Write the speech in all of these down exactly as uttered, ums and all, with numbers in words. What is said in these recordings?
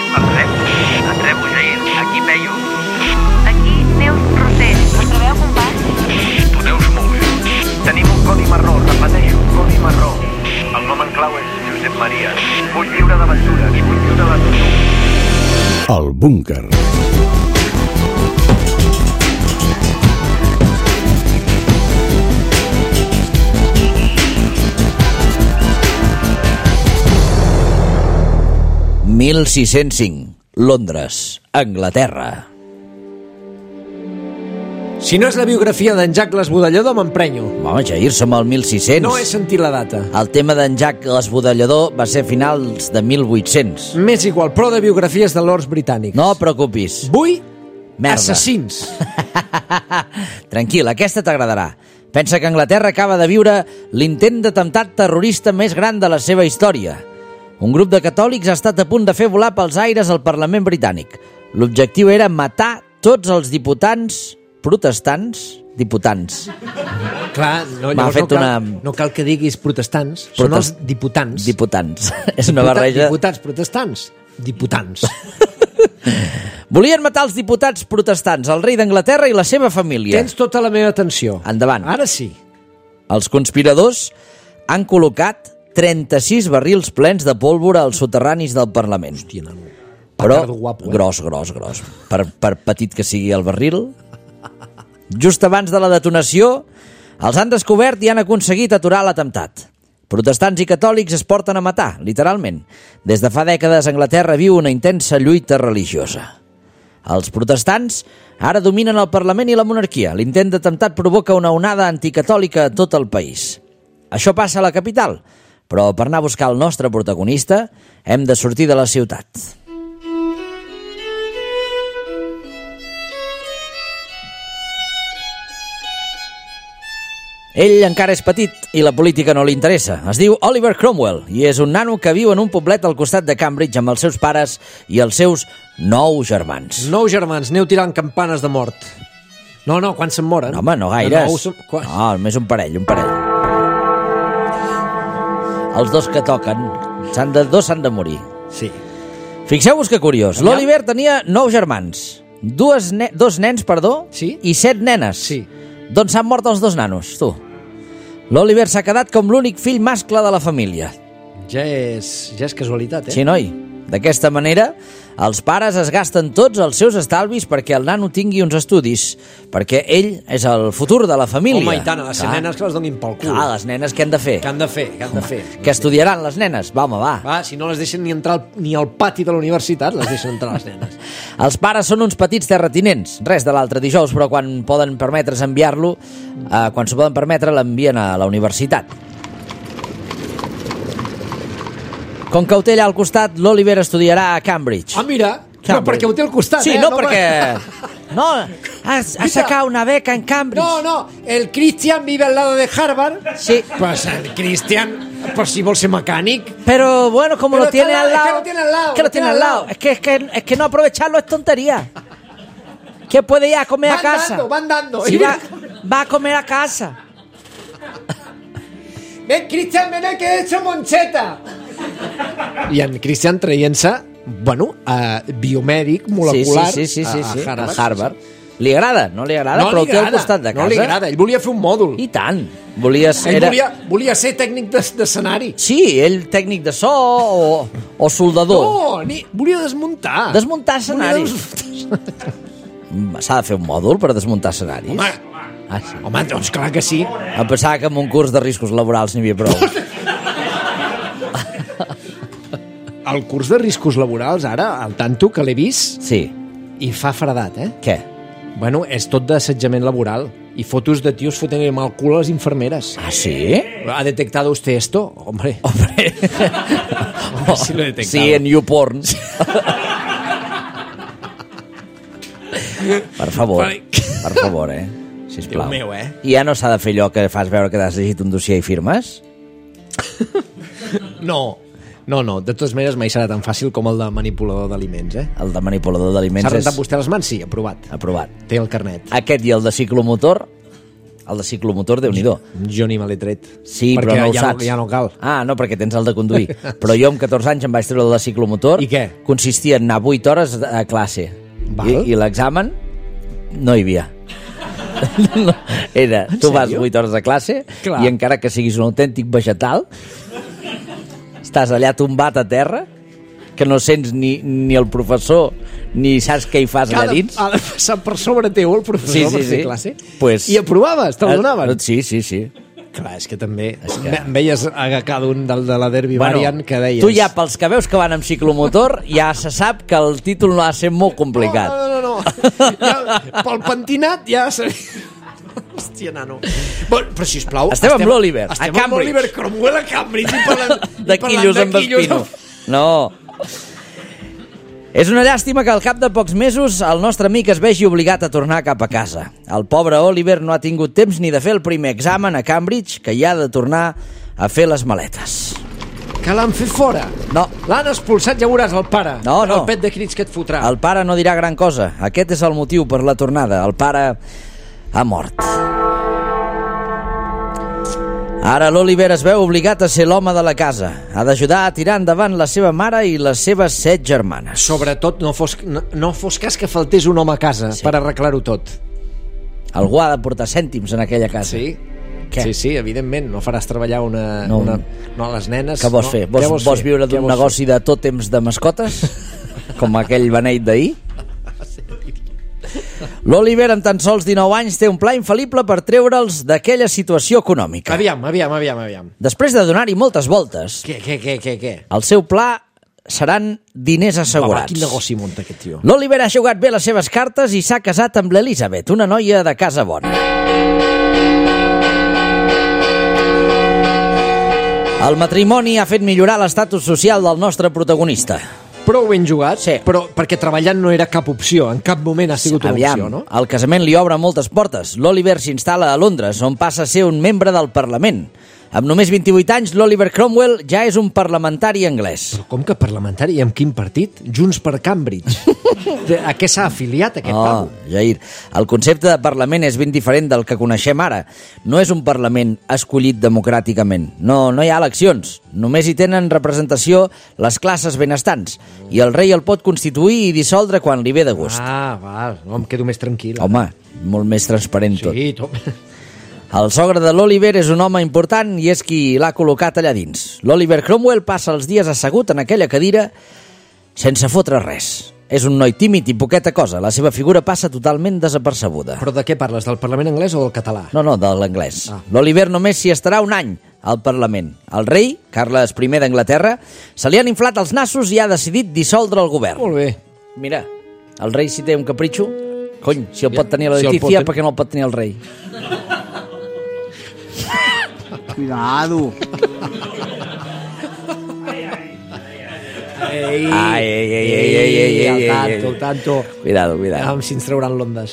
El rebo, el rebo, Jair. Aquí Peyu. Aquí Neus Rossell. Em trobeu, companys? Tu Neus molt bé. Tenim un codi marró, repeteixo, un codi marró. El nom en clau és Josep Maria. Vull viure d'aventures, vull viure de tot. El búnquer. mil sis-cents cinc, Londres, Anglaterra. Si no és la biografia d'en Jack l'Esbudellador, m'emprenyo. Home, Jair, som al mil sis-cents. No he sentit la data. El tema d'en Jack l'Esbudellador va ser a finals de mil vuit-cents. M'és igual, però de biografies de lords britànics. No et preocupis. Vull Merda. assassins. Tranquil, aquesta t'agradarà. Pensa que Anglaterra acaba de viure l'intent d'atemptat terrorista més gran de la seva història. Un grup de catòlics ha estat a punt de fer volar pels aires el Parlament britànic. L'objectiu era matar tots els diputats protestants, diputats. Clar, no, M'ha llavors fet no, cal, una- no cal que diguis protestants, Protest- són els diputants. Diputats. És una Diputa- barreja. Diputats protestants, diputants. Volien matar els diputats protestants, el rei d'Anglaterra i la seva família. Tens tota la meva atenció. Endavant. Ara sí. Els conspiradors han col·locat trenta-sis barrils plens de pólvora als soterranis del Parlament. Hòstia, nano. Però Petardo guapo, eh? gros, gros, gros. Per, per petit que sigui el barril. Just abans de la detonació, els han descobert i han aconseguit aturar l'atemptat. Protestants i catòlics es porten a matar, literalment. Des de fa dècades, Anglaterra viu una intensa lluita religiosa. Els protestants ara dominen el Parlament i la monarquia. L'intent d'atemptat provoca una onada anticatòlica a tot el país. Això passa a la capital, però per anar a buscar el nostre protagonista hem de sortir de la ciutat. Ell encara és petit i la política no li interessa. Es diu Oliver Cromwell i és un nano que viu en un poblet al costat de Cambridge amb els seus pares i els seus nou germans. Nou germans, aneu tirant campanes de mort. No, no, quan se'n moren? No, home, no gaires. De nou, som- quan- No, només un parell, un parell. Els dos que toquen, s'han de, dos s'han de morir. Sí. Fixeu-vos que curiós. Aviam. L'Oliver tenia nou germans, dues ne dos nens, perdó, Sí. i set nenes. Sí. Doncs s'han mort els dos nanos, tu. L'Oliver s'ha quedat com l'únic fill mascle de la família. Ja és, ja és casualitat, eh? Sí, noi? D'aquesta manera, els pares es gasten tots els seus estalvis perquè el nano tingui uns estudis, perquè ell és el futur de la família. Home, i tant, a les Clar. nenes que les donin pel cul. Clar, les nenes què han de fer? Què han de fer? Què han de fer? Què estudiaran les nenes? Va, home, va. Va, si no les deixen ni entrar al, ni al pati de la universitat, les deixen entrar les nenes. Els pares són uns petits terratinents, res de l'altre dijous, però quan poden permetre's enviar-lo, eh, quan s'ho poden permetre, l'envien a la universitat. Com que ho té allà al costat, l'Oliver estudiarà a Cambridge. Ah, mira, però perquè ho té al costat, Sí, eh? no, perquè... No, has, has sacat una beca en Cambridge. No, no, el Christian vive al lado de Harvard. Sí. Pues el Christian, pues si vol ser mecànic. Pero bueno, como Pero lo tiene está al al- es lado... que lo tiene al lado, Es que lo tiene al lado. Es que, es que, es que no aprovecharlo es tontería. Que puede ir a comer Van a casa. dando, van dando. Sí, va, va a comer a casa. Ven, Christian, ven aquí, he hecho moncheta. I en Christian traient-se, bueno, a biomèdic molecular sí, sí, sí, sí, a, sí, a Harvard. a Harvard. Li agrada, no li agrada, No però li ho té al agrada, costat de casa. no li agrada, ell volia fer un mòdul. I tant. Volia ser... Ell Era... volia, volia ser tècnic de- d'escenari. Sí, ell tècnic de so o, o soldador. No, ni, volia desmuntar. Desmuntar Volia escenaris. desmuntar- S'ha de fer un mòdul per desmuntar escenaris. Home, Ah, sí. home, doncs clar que sí. Em pensava que amb un curs de riscos laborals n'hi havia prou. El curs de riscos laborals, ara, al tanto que l'he vist, Sí. i fa fredat, eh? Què? Bueno, és tot d'assetjament laboral. I fotos de tios fotent mal cul a les infermeres. Ah, sí? ¿Ha detectado usted esto? Hombre. Hombre. Sí lo he detectado. Sí, en YouPorn. Per favor, Vale. per favor, eh? Sisplau. Déu meu, eh? I ja no s'ha de fer allò que fas veure que has llegit un dossier i firmes? No, no, no. De totes maneres, mai serà tan fàcil com el de manipulador d'aliments, eh? El de manipulador d'aliments S'ha és rentat vostè les mans? Sí, aprovat. aprovat. Té el carnet. Aquest i el de ciclomotor, El de ciclomotor, Déu-n'hi-do. Jo ni me l'he tret. Sí, perquè però no ho ja saps. No, ja no cal. Ah, no, perquè tens el de conduir. Però jo amb catorze anys em vaig treure el de ciclomotor. I què? Consistia en anar vuit hores a classe. Val. I, i l'examen no hi havia. No, era, tu vas vuit hores a classe Clar. i encara que siguis un autèntic vegetal, estàs allà tombat a terra, que no sents ni, ni el professor ni saps què hi fas allà dins. Ha de passar per sobre teu el professor Sí, sí, per fer sí. classe. Pues- I aprovaves, te'l donaven. Sí, sí, sí. Clar, és que també És que- que... em veies a cada un del de la Derby Bueno, Variant que deies... tu ja, pels que veus que van amb ciclomotor, ja se sap que el títol no ha de ser molt complicat. No, no, no, no. Ja, pel pentinat ja... Hòstia, nano. Bon, però, sisplau... Estem amb l'Oliver, a estem Cambridge. amb l'Oliver Cromwell a Cambridge i parlant, De i parlant quillos amb espino. No. És una llàstima que al cap de pocs mesos el nostre amic es vegi obligat a tornar cap a casa. El pobre Oliver no ha tingut temps ni de fer el primer examen a Cambridge, que hi ha de tornar a fer les maletes. Que l'han fet fora. No. L'han expulsat, ja veuràs, el pare. No, no. El pet de crits que et fotrà. El pare no dirà gran cosa. Aquest és el motiu per la tornada. El pare ha mort. Ara l'Oliver es veu obligat a ser l'home de la casa. Ha d'ajudar a tirar endavant la seva mare i les seves set germanes. Sobretot, no fos, no, no fos cas que faltés un home a casa Sí. per arreglar-ho tot. Algú ha de portar cèntims en aquella casa. Sí? Què? Sí, sí, evidentment. No faràs treballar una... No. una no, les nenes... Què vols no. fer? Vols, Què vols, vols fer? viure Què d'un vols negoci de tòtems de mascotes? Com aquell beneit d'ahir? L'Oliver, amb tan sols dinou anys, té un pla infal·lible per treure'ls d'aquella situació fer? econòmica. Aviam, aviam, aviam, aviam. Després de donar-hi moltes voltes, Què, què, què, què, què? el seu pla seran diners Va, va, assegurats. quin negoci munta aquest tio? L'Oliver ha jugat bé les seves cartes i s'ha casat amb l'Elisabet, una noia de casa bona. El matrimoni ha fet millorar l'estatus social del nostre protagonista. Prou ben jugat, Sí. però perquè treballant no era cap opció. En cap moment ha sigut una Aviam, opció, no? el casament li obre moltes portes. L'Oliver s'instal·la a Londres, on passa a ser un membre del Parlament. Amb només vint-i-vuit anys, l'Oliver Cromwell ja és un parlamentari anglès. Però com que parlamentari? I amb quin partit? Junts per Cambridge. De- A què s'ha afiliat aquest Oh, pavo? Jair, el concepte de Parlament és ben diferent del que coneixem ara. No és un Parlament escollit democràticament. No, no hi ha eleccions. Només hi tenen representació les classes benestants. I el rei el pot constituir i dissoldre quan li ve de gust. Ah, val, no, em quedo més tranquil. Home, molt més transparent tot. Sí, tot. El sogre de l'Oliver és un home important i és qui l'ha col·locat allà dins. L'Oliver Cromwell passa els dies assegut en aquella cadira sense fotre res. És un noi tímid i poqueta cosa. La seva figura passa totalment desapercebuda. Però de què parles? Del Parlament anglès o del català? No, no, de l'anglès. Ah. L'Oliver només s'hi estarà un any al Parlament. El rei, Carles I d'Anglaterra, se li han inflat els nassos i ha decidit dissoldre el govern. Molt bé. Mira, el rei si té un capritxo, cony, si el pot tenir la Si el pot Letícia, ten- per què no el pot tenir el rei? Cuidado. Ei, Ai, ei, ei, ei, ei, ei, ei, al ei, tanto, ei. al tanto. Cuidado, cuidado. Aviam si ens trauran l'ondes.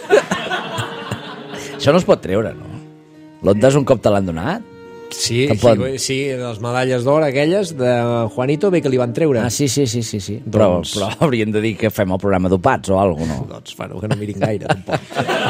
Això no es pot treure, no? L'Onda és un cop te l'han donat? Sí, Te'n pot- sí, sí, les medalles d'or aquelles de Juanito bé que li van treure. Ah, sí, sí, sí, sí, sí. Però, Doncs- però haurien de dir que fem el programa dopats o alguna cosa, no? Doncs, bueno, que no mirin gaire, tampoc.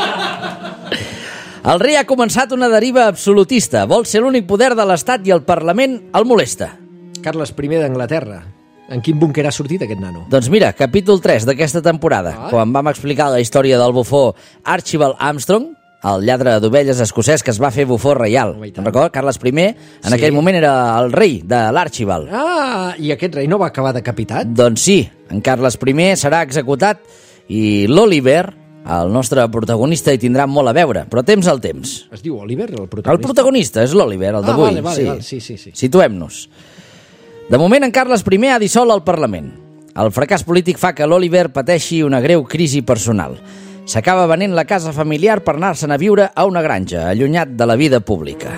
El rei ha començat una deriva absolutista. Vol ser l'únic poder de l'Estat i el Parlament el molesta. Carles I d'Anglaterra. En quin búnquer ha sortit aquest nano? Doncs mira, capítol tres d'aquesta temporada, Ah. quan vam explicar la història del bufó Archibald Armstrong, el lladre d'ovelles escocès que es va fer bufó reial. Home, i tant. Te'n recordes? Carles I, en Sí. aquell moment era el rei de l'Archibald. Ah, i aquest rei no va acabar decapitat? Doncs sí, en Carles I serà executat i l'Oliver, el nostre protagonista, hi tindrà molt a veure, però temps al temps. Es diu Oliver, el El protagonista? protagonista és l'Oliver, el Ah, d'avui. vale, vale, sí. vale, sí, sí, sí. Situem-nos. De moment, en Carles I ha dissolt el Parlament. El fracàs polític fa que l'Oliver pateixi una greu crisi personal. S'acaba venent la casa familiar per anar-se'n a viure a una granja, allunyat de la vida pública.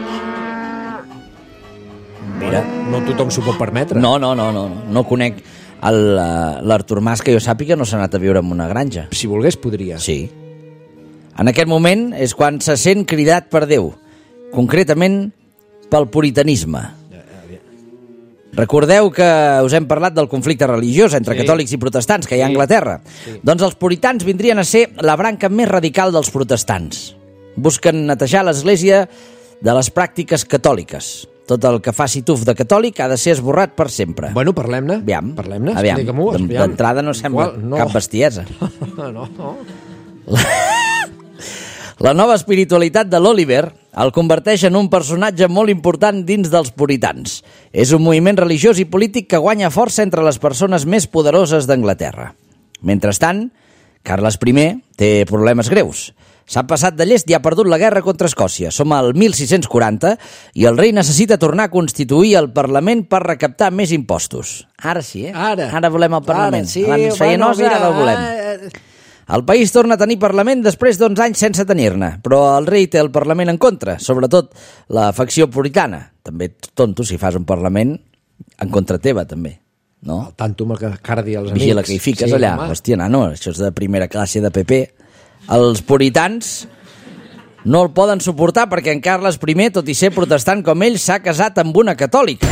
Mira. No tothom s'ho pot permetre. No, no, no, no, no, no conec el, eh, l'Artur Mas, que jo sàpiga, no s'ha anat a viure en una granja. Si volgués, podria. Sí. En aquest moment és quan se sent cridat per Déu, concretament pel puritanisme. Recordeu que us hem parlat del conflicte religiós entre Sí. catòlics i protestants que hi ha a Sí. Anglaterra. Doncs els puritans vindrien a ser la branca més radical dels protestants. busquen netejar l'Església de les pràctiques catòliques. Tot el que faci tuf de catòlic ha de ser esborrat per sempre. Bueno, parlem-ne. Aviam, Parlem-ne, aviam. explica-m'ho. D'en- aviam. D'entrada no sembla Igual, no. cap bestiesa. No, no. La nova espiritualitat de l'Oliver el converteix en un personatge molt important dins dels puritans. És un moviment religiós i polític que guanya força entre les persones més poderoses d'Anglaterra. Mentrestant, Carles I té problemes greus. S'ha passat de llest i ha perdut la guerra contra Escòcia. Som al mil sis-cents quaranta i el rei necessita tornar a constituir el Parlament per recaptar més impostos. Ara sí, eh? Ara. Ara volem el Parlament. Ara, sí, Abans feia bueno, nosa, mira, ara el volem. eh, El país torna a tenir Parlament després d'onze anys sense tenir-ne, però el rei té el Parlament en contra, sobretot la facció puritana. També tonto si fas un Parlament en contra teva, també. No? Tanto amb el que cardi els amics. Vigila que hi fiques Sí, allà. home. Hòstia, nano, això és de primera classe de P P. Els puritans no el poden suportar perquè en Carles I, tot i ser protestant com ell, s'ha casat amb una catòlica.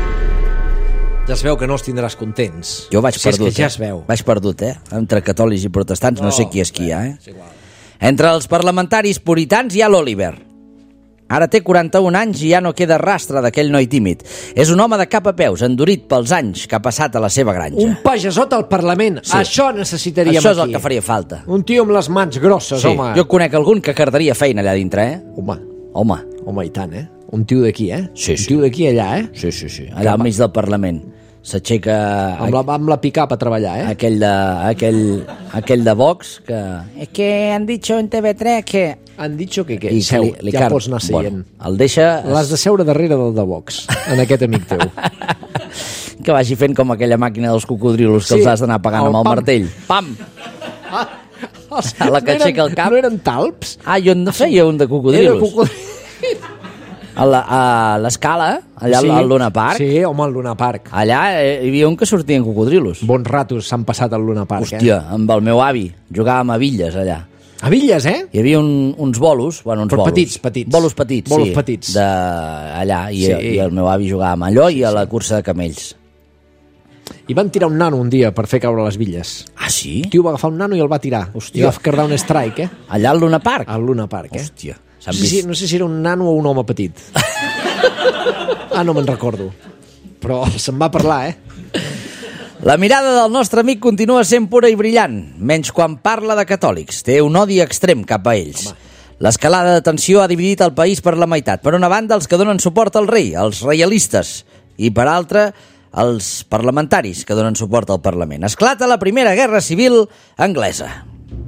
Ja es veu que no els tindràs contents. Jo vaig si perdut, és que ja eh? es veu. Vaig perdut, eh? Entre catòlics i protestants no, no sé qui és qui, eh? És igual. Entre els parlamentaris puritans hi ha l'Oliver. Ara té quaranta-un anys i ja no queda rastre d'aquell noi tímid. És un home de cap a peus, endurit pels anys que ha passat a la seva granja. Un pagesot al Parlament. Sí. Això necessitaríem Això és aquí. el que faria falta. Un tio amb les mans grosses, Sí, home. jo conec algun que cardaria feina allà dintre, eh? Home, Home, home, i tant, eh? Un tio d'aquí, eh? Sí, Un sí. tio d'aquí allà, eh? sí, sí, sí. Allà al mig del Parlament. S'aixeca Amb la, amb la pick-up a treballar, eh? aquell de, aquell, aquell de Vox que... És que han dicho en T V tres que... Han dit que què? I Seu, li- li ja car- pots anar seient. Bueno, el deixa... L'has de seure darrere del de Vox, en aquest amic teu. Que vagi fent com aquella màquina dels cocodrilos que Sí, els has d'anar pagant el amb el pam. martell. Pam! Els A la que no eren- aixeca el cap. No eren talps? Ah, jo no feia un de Era cocodrilos. cocodril. A la- a l'escala, allà Sí. al Luna Park, Sí, home, al Luna Park. allà eh, hi havia un que sortien cocodrilos. Bons ratos s'han passat al Luna Park, Hòstia, amb el meu avi. Jugàvem a billes allà. eh? A Villes, eh? Hi havia un, uns bolos, bueno, uns Però bolos. petits, petits. Bolos petits, Bolos sí. petits. De, allà, i, Sí. i el meu avi jugava amb allò i a la cursa de camells. I van tirar un nano un dia per fer caure les Villes. Ah, sí? El tio va agafar un nano i el va tirar. Hòstia. I va cardar un strike, eh? Allà al Luna Park? Al Luna Park, eh? Hòstia, No s'han sé, si, vist... no sé si era un nano o un home petit. Ah, no me'n recordo. Però se'n va parlar, eh? La mirada del nostre amic continua sent pura i brillant, menys quan parla de catòlics. Té un odi extrem cap a ells. L'escalada de tensió ha dividit el país per la meitat. Per una banda, els que donen suport al rei, els reialistes, i per altra, els parlamentaris que donen suport al Parlament. Esclata la Primera Guerra Civil anglesa.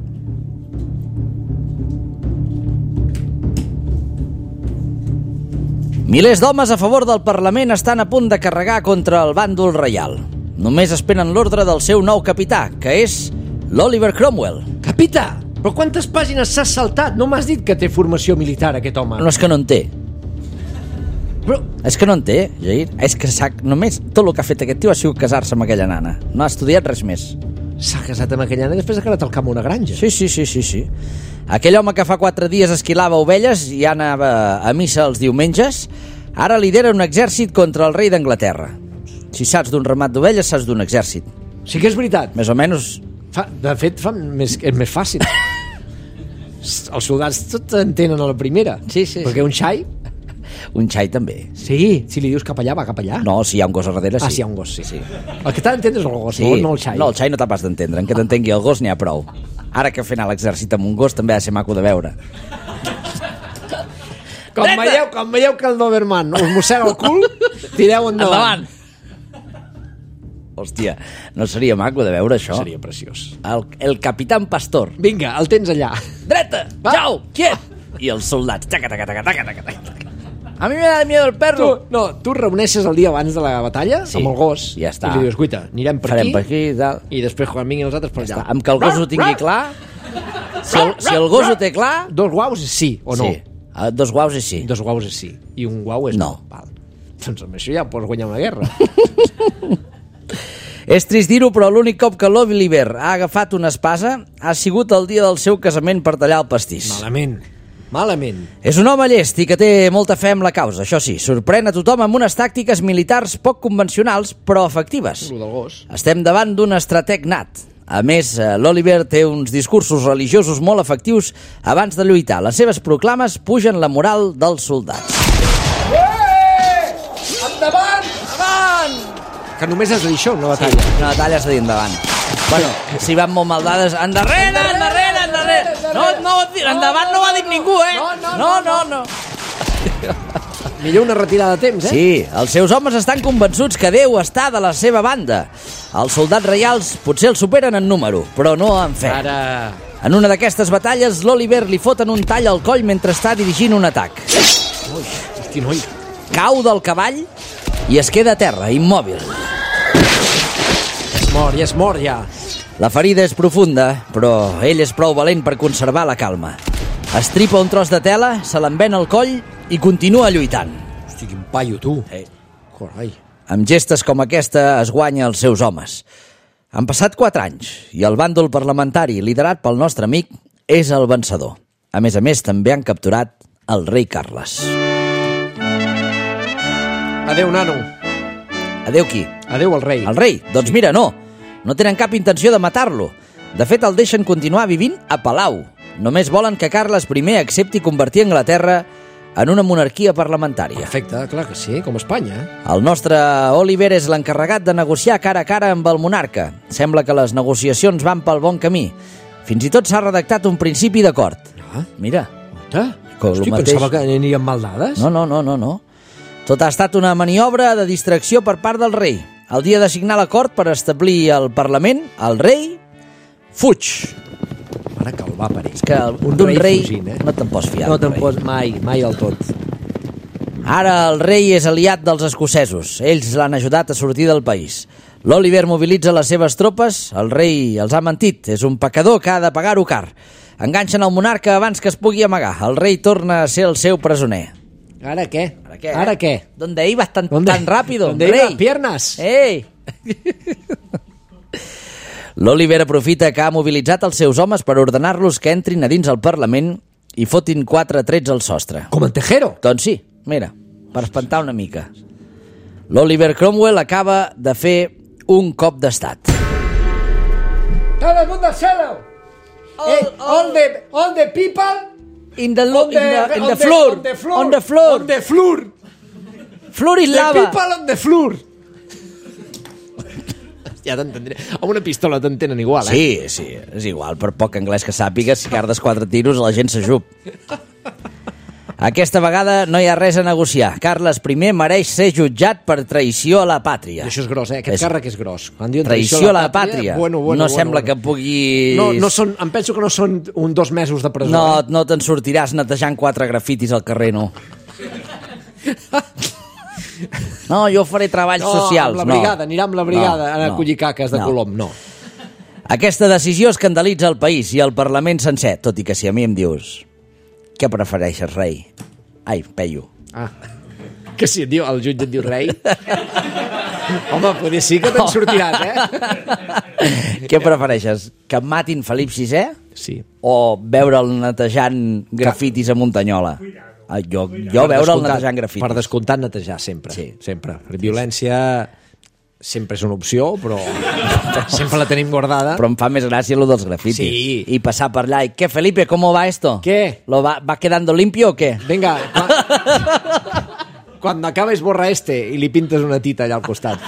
Milers d'homes a favor del Parlament estan a punt de carregar contra el bàndol reial. Només esperen l'ordre del seu nou capità, que és l'Oliver Cromwell. Capità, però quantes pàgines s'ha saltat? No m'has dit que té formació militar, aquest home. No és que no en té. Però És que no en té, Jair. És que s'ha... només tot el que ha fet aquest tio ha sigut casar-se amb aquella nana. No ha estudiat res més. s'ha casat amb aquella nana i després ha quedat al camp a una granja. Sí, sí, sí, sí, sí. Aquell home que fa quatre dies esquilava ovelles i anava a missa els diumenges, ara lidera un exèrcit contra el rei d'Anglaterra. Si saps d'un ramat d'ovelles, saps d'un exèrcit. Sí que és veritat. Més o menys... Fa, de fet, fa més, és més fàcil. Els soldats tot entenen a la primera. Sí, sí, Perquè un xai... Un xai també. Sí, si li dius cap allà, va cap allà. No, si hi ha un gos a darrere, sí. Ah, si hi ha un gos, sí. sí. El que t'ha d'entendre és el gos, Sí. no, no el xai. No, el xai no t'ha pas d'entendre. En què t'entengui el gos n'hi ha prou. Ara que fer anar a l'exèrcit amb un gos també ha de ser maco de veure. Com veieu, com veieu que el Doberman us mossega el cul, tireu endavant. Endavant! Hòstia, no seria maco de veure això? Seria preciós. El, el capitán Pastor. Vinga, el tens allà. Dreta! Va. Jau! Quiet! I els soldats. Taca, taca, taca, taca, taca, taca. A mi me da miedo el Tu, perro. no, tu reuneixes el dia abans de la batalla Sí, amb el gos ja està. i li dius, guaita, anirem per Farem aquí, per aquí i tal. i després quan vinguin els altres per allà. Amb que el gos ho tingui clar. Si el, si el gos ho té clar... Dos guaus és sí o no? Sí. Ah, dos guaus i sí. Dos guaus és sí. I un guau és No. no. Val. Doncs amb això ja pots guanyar una guerra. És trist dir-ho, però l'únic cop que l'Oliver ha agafat una espasa ha sigut el dia del seu casament per tallar el pastís. Malament. Malament. És un home llest i que té molta fe en la causa, això sí, sorprèn a tothom amb unes tàctiques militars poc convencionals, però efectives. Lo del gos. Estem davant d'un estrateg nat. A més, l'Oliver té uns discursos religiosos molt efectius abans de lluitar. Les seves proclames pugen la moral dels soldats. Ué! Endavant! Endavant! Que només has de dir això, una batalla. Sí, una batalla has de dir endavant. Bueno, si van molt maldades, endarrere, endarrere, endarrere. No, no, endavant no ho ha dit ningú, eh? No, no, no. Millor una retirada de temps, eh? Sí, els seus homes estan convençuts que Déu està de la seva banda. Els soldats reials potser els superen en número, però no en fe. Ara... En una d'aquestes batalles, l'Oliver li foten un tall al coll mentre està dirigint un atac. Ui, hosti, noi. Cau del cavall i es queda a terra, immòbil. És mort, ja és mort, ja. La ferida és profunda, però ell és prou valent per conservar la calma. Estripa un tros de tela, se l'envena al coll i continua lluitant. Hosti, quin paio, tu. Eh. Carai. Amb gestes com aquesta es guanya els seus homes. Han passat quatre anys i el bàndol parlamentari liderat pel nostre amic és el vencedor. A més a més, també han capturat el rei Carles. Adéu, nano. Adéu qui? Adéu, el rei. El rei? Doncs mira, no. No tenen cap intenció de matar-lo. De fet, el deixen continuar vivint a Palau. Només volen que Carles primer accepti convertir Anglaterra en una monarquia parlamentària. Perfecte, clar que sí, com Espanya. Eh? El nostre Oliver és l'encarregat de negociar cara a cara amb el monarca. Sembla que les negociacions van pel bon camí. Fins i tot s'ha redactat un principi d'acord. Ah. Mira. Ota. Hosti, mateix... pensava que anirien mal dades. No, no, no, no, no. Tot ha estat una maniobra de distracció per part del rei. El dia de signar l'acord per establir el Parlament, el rei fuig. Ara que el va parir. És que un d'un rei, rei fugint, eh? no te'n pots fiar. No te'n pots mai, mai del tot. Ara el rei és aliat dels escocesos. Ells l'han ajudat a sortir del país. L'Oliver mobilitza les seves tropes. El rei els ha mentit. És un pecador que ha de pagar-ho car. Enganxen el monarca abans que es pugui amagar. El rei torna a ser el seu presoner. ¿Ara qué? ¿Ara qué? ¿Ahora qué? ¿Dónde ibas tan, ¿Dónde? tan rápido, ¿Dónde rey? ibas? Piernas. Ei! L'Oliver aprofita que ha mobilitzat els seus homes per ordenar-los que entrin a dins el Parlament i fotin quatre trets al sostre. Com en Tejero. Doncs sí, mira, per espantar una mica. L'Oliver Cromwell acaba de fer un cop d'estat. Todo el mundo al suelo. All, eh, all, the, all the people... In the, lo, on in the, in the, on floor. On the floor. On the floor. On the floor. Floor is The lava. people on the floor. Ja t'entendré. Amb una pistola t'entenen igual, eh? Sí, sí, és igual. Per poc anglès que sàpigues, si cardes quatre tiros, la gent s'ajup. Aquesta vegada no hi ha res a negociar. Carles primer mereix ser jutjat per traïció a la pàtria. I això és gros, eh? Aquest És... càrrec és gros. Quan diuen traïció a la pàtria. Bueno, bueno, no bueno, sembla bueno. que pugui... No, no són, em penso que no són un dos mesos de presó. No, eh? no te'n sortiràs netejant quatre grafitis al carrer, no. No, jo faré treballs no, socials. amb la brigada, no. anirà amb la brigada no, a no, collir caques de no. colom, no. Aquesta decisió escandalitza el país i el Parlament sencer, tot i que si a mi em dius què prefereixes, rei? Ai, peio. Ah, que si et diu, el jutge et diu rei? Home, potser sí que te'n sortiràs, eh? Què prefereixes? Que em matin Felip sisè? Sí. O veure'l netejant grafitis a Muntanyola? Ah, jo jo veure'l netejant grafitis. Per descomptat, netejar, sempre. Sí. Sempre. La violència sempre és una opció, però sempre la tenim guardada. Però em fa més gràcia lo dels grafitis. Sí. I passar per allà. I què, Felipe, ¿cómo va esto? ¿Qué? ¿Lo va, va quedando limpio o qué? Venga, quan, quan acabes borra este i li pintes una tita allà al costat.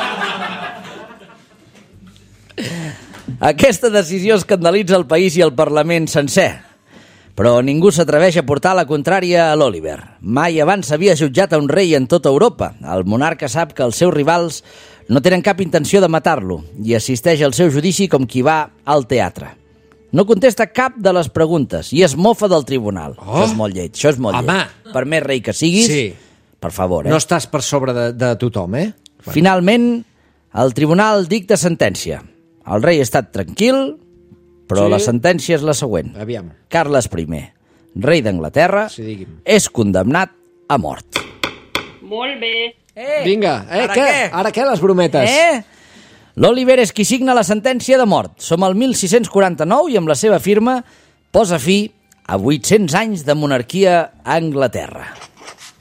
Aquesta decisió escandalitza el país i el Parlament sencer. Però ningú s'atreveix a portar la contrària a l'Oliver. Mai abans s'havia jutjat a un rei en tota Europa. El monarca sap que els seus rivals no tenen cap intenció de matar-lo i assisteix al seu judici com qui va al teatre. No contesta cap de les preguntes i es mofa del tribunal. Oh. Això és molt lleig, això és molt Home. lleig. Per més rei que siguis, Sí. per favor, eh? No estàs per sobre de, de tothom, eh? Finalment, el tribunal dicta sentència. El rei ha estat tranquil, però Sí. la sentència és la següent. Aviam. Carles primer, rei d'Anglaterra, Sí, digui'm. és condemnat a mort. Molt bé. Eh, Vinga, eh, ara què? què? Ara què, les brometes? Eh? L'Oliver és qui signa la sentència de mort. Som al mil sis-cents quaranta-nou i amb la seva firma posa fi a vuit-cents anys de monarquia a Anglaterra.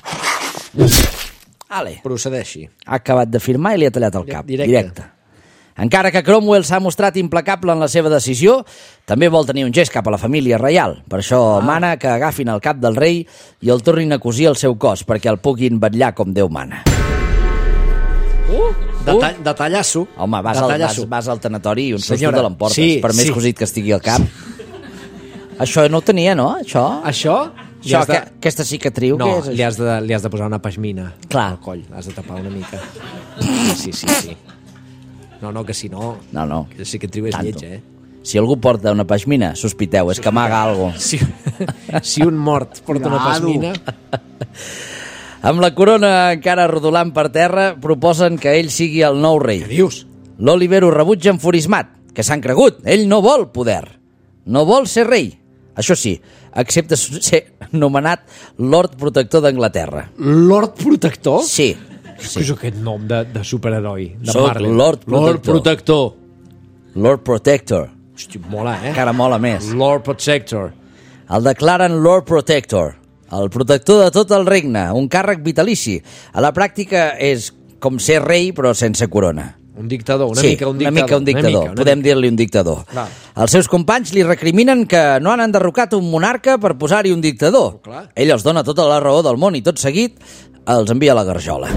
Ale, Procedeixi. ha acabat de firmar i li ha tallat el cap. Directe. Directe. Encara que Cromwell s'ha mostrat implacable en la seva decisió, també vol tenir un gest cap a la família reial. Per això ah. mana que agafin el cap del rei i el tornin a cosir al seu cos, perquè el puguin vetllar com Déu mana. Uh, detall, uh. Detallasso. Home, vas, detallasso. Al, vas, vas al tanatori i un susto Senyora, te l'emportes, sí, per més sí. cosit que estigui al cap. Això no ho tenia, no? Això? Això? Això, de... que, aquesta cicatriu, no, què és? li has, de, li has de posar una pashmina Clar. al coll, has de tapar una mica. Sí, sí, sí. No, no, que si no... No, no. Que sí que triu és lleig, eh? Si algú porta una pashmina, sospiteu, és que amaga alguna cosa. Si, si un mort porta una pashmina... Amb la corona encara rodolant per terra, proposen que ell sigui el nou rei. Què dius? L'Oliver ho rebutja enfurismat, que s'han cregut. Ell no vol poder. No vol ser rei. Això sí, accepta ser nomenat Lord Protector d'Anglaterra. Lord Protector? Sí. Sí. És aquest nom de, de superheroi. De Soc Marvel. Lord Protector. Lord Protector. Lord Protector. Hòstia, mola, eh? Encara mola més. Lord Protector. El declaren Lord Protector, el protector de tot el regne, un càrrec vitalici. A la pràctica és com ser rei, però sense corona. Un dictador, una sí, mica un dictador. una mica un dictador, una mica, una podem mica. dir-li un dictador. Clar. Els seus companys li recriminen que no han enderrocat un monarca per posar-hi un dictador. Oh, clar. Ell els dona tota la raó del món i tot seguit els envia a la garjola.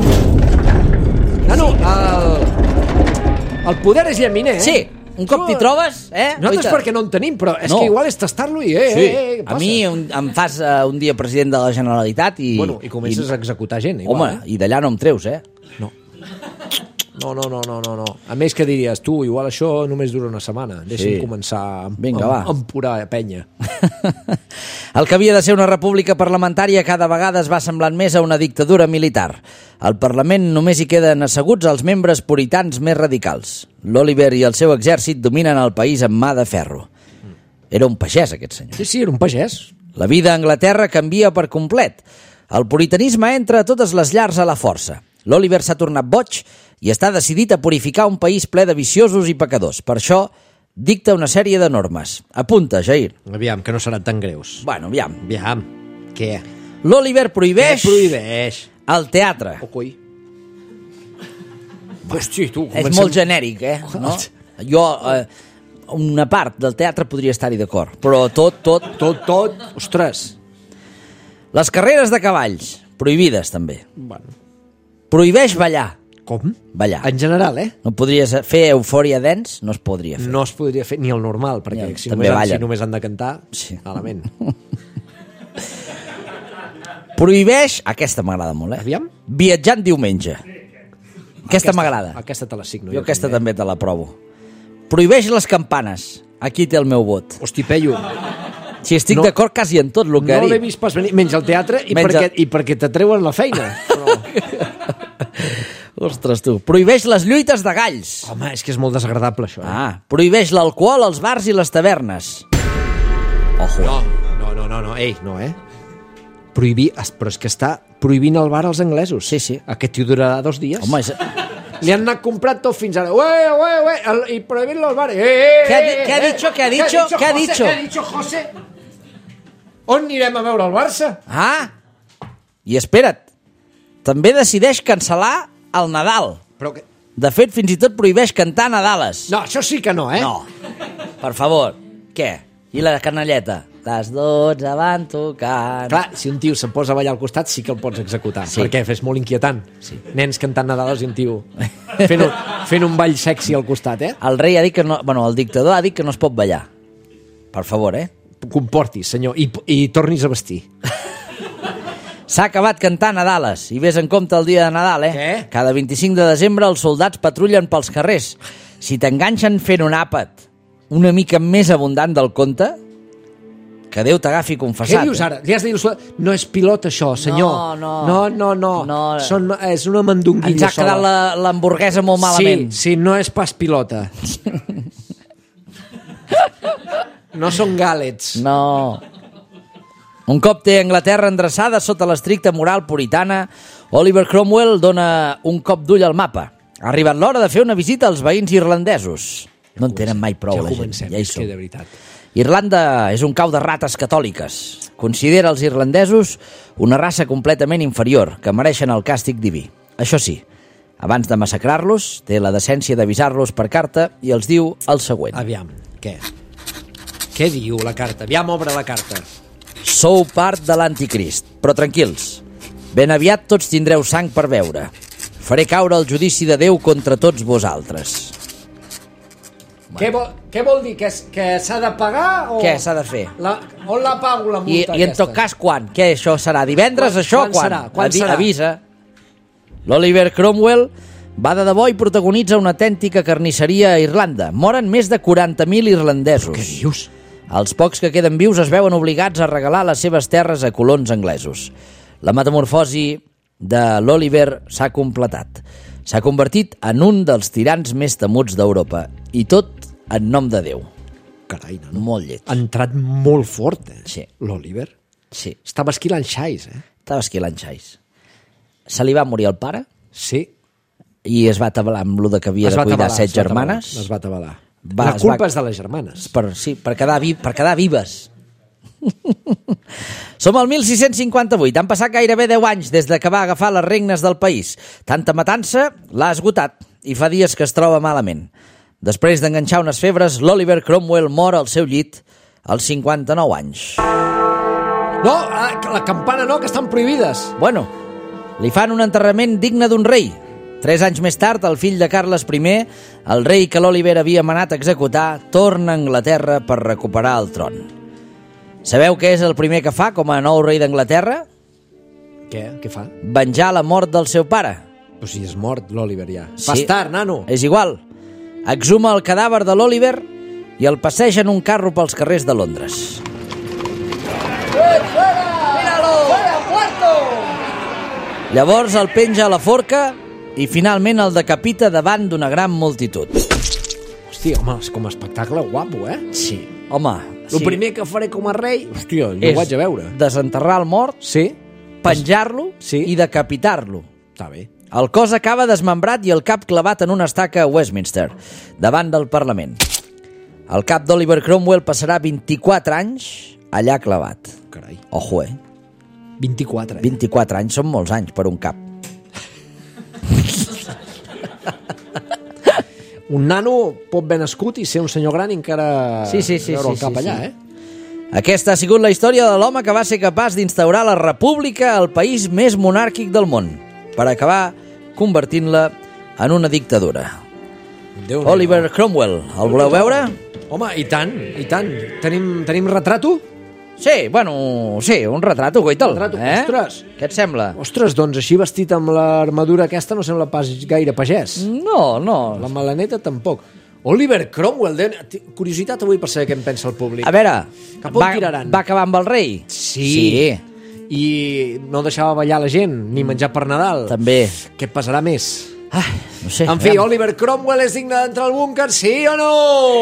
Nano, el... el poder és llaminer, eh? Sí, un cop t'hi trobes, eh? Nosaltres perquè no en tenim, però és No. que igual és tastar-lo i... Eh, Sí. eh, eh, A mi un, em fas uh, un dia president de la Generalitat i... Bueno, i comences i, a executar gent, igual, Home, eh? i d'allà no em treus, eh? No. No, no, no, no, no, no. A més que diries, tu, igual això només dura una setmana. Deixa'm Sí. començar a, Vinga, a, va. a empurar penya. El que havia de ser una república parlamentària cada vegada es va semblant més a una dictadura militar. Al Parlament només hi queden asseguts els membres puritans més radicals. L'Oliver i el seu exèrcit dominen el país amb mà de ferro. Era un pagès, aquest senyor. Sí, sí, era un pagès. La vida a Anglaterra canvia per complet. El puritanisme entra a totes les llars a la força. L'Oliver s'ha tornat boig i està decidit a purificar un país ple de viciosos i pecadors. Per això dicta una sèrie de normes. Apunta, Jair. Aviam, que no seran tan greus. Bueno, aviam. Aviam. Què? L'Oliver prohibeix Què prohibeix? el teatre. Oh, coi. Hosti, tu, És molt genèric, eh? No? Jo, eh, una part del teatre podria estar-hi d'acord, però tot, tot... Tot, tot... Ostres. Les carreres de cavalls, prohibides també. Bueno. Prohibeix ballar. Com? Ballar. En general, eh? No podries fer Euphoria Dance? No es podria fer. No es podria fer ni el normal, perquè Ja, si, també només han, ballen. si només han de cantar, Sí. malament. Prohibeix, aquesta m'agrada molt, eh? Aviam. Viatjar en diumenge. Aquesta m'agrada. Aquesta te la signo. Jo aquesta també te la provo. Prohibeix les campanes. Aquí té el meu vot. Hosti, Peyu, Si estic No. d'acord quasi en tot el que no ha l'he dit. vist pas venir. Menys al teatre i, Menys perquè, el- i perquè t'atreuen la feina. Però... Ostres, tu. Prohibeix les lluites de galls. Home, és que és molt desagradable, això. Eh? Ah, prohibeix l'alcohol als bars i les tavernes. Ojo. No, no, no, no, no, ei, no, eh? Prohibir, es- però és que està prohibint el bar als anglesos. Sí, sí. Aquest tio durarà dos dies. Home, és... Li han anat comprant tot fins ara. Ué, ué, ué, el, i prohibint-lo al bar. Eh, eh, ¿Qué ha di- eh, qué ha eh, dicho, qué ha ¿Qué dicho, qué ha José? dicho? Què ha dicho, José? On anirem a veure el Barça? Ah! I espera't, també decideix cancel·lar el Nadal. Però que... De fet, fins i tot prohibeix cantar Nadales. No, això sí que no, eh? No. Per favor. Què? I la canalleta? Les dotze van tocant. Clar, si un tio se'n posa a ballar al costat sí que el pots executar, Sí. perquè és molt inquietant. Sí. Nens cantant Nadales i un tio fent un, fent un ball sexy al costat, eh? El rei ha dit que no... Bueno, el dictador ha dit que no es pot ballar. Per favor, eh? Comportis, senyor, i, i tornis a vestir. S'ha acabat cantant Nadales i vés en compte el dia de Nadal, eh? Què? Cada vint-i-cinc de desembre els soldats patrullen pels carrers. Si t'enganxen fent un àpat una mica més abundant del compte, que Déu t'agafi confessat. Què dius ara? Li has de dir al soldat, no és pilot això, senyor. No, no. No, no, no. No. Són, és una mandonguilla Ens ha quedat sola. la- l'hamburguesa molt malament. Sí, sí, no és pas pilota. No són gàlets. No. Un cop té Anglaterra endreçada sota l'estricta moral puritana, Oliver Cromwell dona un cop d'ull al mapa. Ha arribat l'hora de fer una visita als veïns irlandesos. No en tenen mai prou, Ja la gent. comencem, Ja hi és que som. de veritat. Irlanda és un cau de rates catòliques. Considera els irlandesos una raça completament inferior, que mereixen el càstig diví. Això sí, Abans de massacrar-los, té la decència d'avisar-los per carta i els diu el següent. Aviam, què? Què diu la carta? Aviam, obre la carta. Sou part de l'anticrist, però tranquils. Ben aviat tots tindreu sang per beure. Faré caure el judici de Déu contra tots vosaltres. Bueno. Què, vol, què vol dir? Que, que s'ha de pagar? O... Què s'ha de fer? La, on la pago, la multa I, aquesta? I en tot cas, quan? Què, això serà divendres, Quan- això? quan serà? Quan Avi- serà? Avisa. L'Oliver Cromwell va de debò i protagonitza una autèntica carnisseria a Irlanda. Moren més de quaranta mil irlandesos. Què dius? Els pocs que queden vius es veuen obligats a regalar les seves terres a colons anglesos. La metamorfosi de l'Oliver s'ha completat. S'ha convertit en un dels tirans més temuts d'Europa. I tot en nom de Déu. Carai, no, no. Molt lleig. Ha entrat molt fort, eh? Sí. L'Oliver. Sí, Estava esquilant xais, eh? estava esquilant xais. Se li va morir el pare Sí. i es va atabalar amb lo de que havia Es de va cuidar atabalar, set es va atabalar, germanes. Es va atabalar. Va- La es culpa va- és de les germanes. Per, sí, per quedar, vi, per quedar vives. Som al setze cinquanta-vuit. Han passat gairebé deu anys des de que va agafar les regnes del país. Tanta matança l'ha esgotat i fa dies que es troba malament. Després d'enganxar unes febres, l'Oliver Cromwell mor al seu llit als cinquanta-nou anys. No, ah, la campana no, que estan prohibides. Bueno, li fan un enterrament digne d'un rei. Tres anys més tard, el fill de Carles I, el rei que l'Oliver havia manat a executar, torna a Anglaterra per recuperar el tron. Sabeu què és el primer que fa com a nou rei d'Anglaterra? Què? Què fa? Venjar la mort del seu pare. Però si és mort l'Oliver ja. Sí. Fas tard, nano. És igual. Exhuma el cadàver de l'Oliver i el passeja en un carro pels carrers de Londres. Llavors el penja a la forca i finalment el decapita davant d'una gran multitud. Hòstia, home, és com a espectacle guapo, eh? Sí, home... El sí. primer que faré com a rei... Hòstia, jo és ho vaig a veure. desenterrar el mort, Sí? penjar-lo Sí. i decapitar-lo. Està bé. El cos acaba desmembrat i el cap clavat en una estaca a Westminster, davant del Parlament. El cap d'Oliver Cromwell passarà vint-i-quatre anys allà clavat. Carai. Ojo, eh? vint-i-quatre, eh? vint-i-quatre anys són molts anys per un cap. Un nano pot ben nascut i ser un senyor gran i encara Sí, sí, sí, veure el sí, cap sí, allà, sí. eh? Aquesta ha sigut la història de l'home que va ser capaç d'instaurar la república al país més monàrquic del món, per acabar convertint-la en una dictadura. Déu-n'hi-do. Oliver Cromwell, el voleu veure? Home, i tant, i tant. Tenim, tenim retrato? Sí, bueno, sí, un retrato, Goital. Retrato, eh? ostres. Què et sembla? Ostres, doncs així vestit amb l'armadura aquesta no sembla pas gaire pagès. No, no. La melaneta tampoc. Oliver Cromwell, de... curiositat avui per saber què en pensa el públic. A veure, Cap on va, tiraran? va acabar amb el rei? Sí. Sí, I no deixava ballar la gent, ni menjar per Nadal. també. Què et passarà més? Ah, no sé. En fi, aviam. Oliver Cromwell és digne d'entrar al búnquer, sí o no?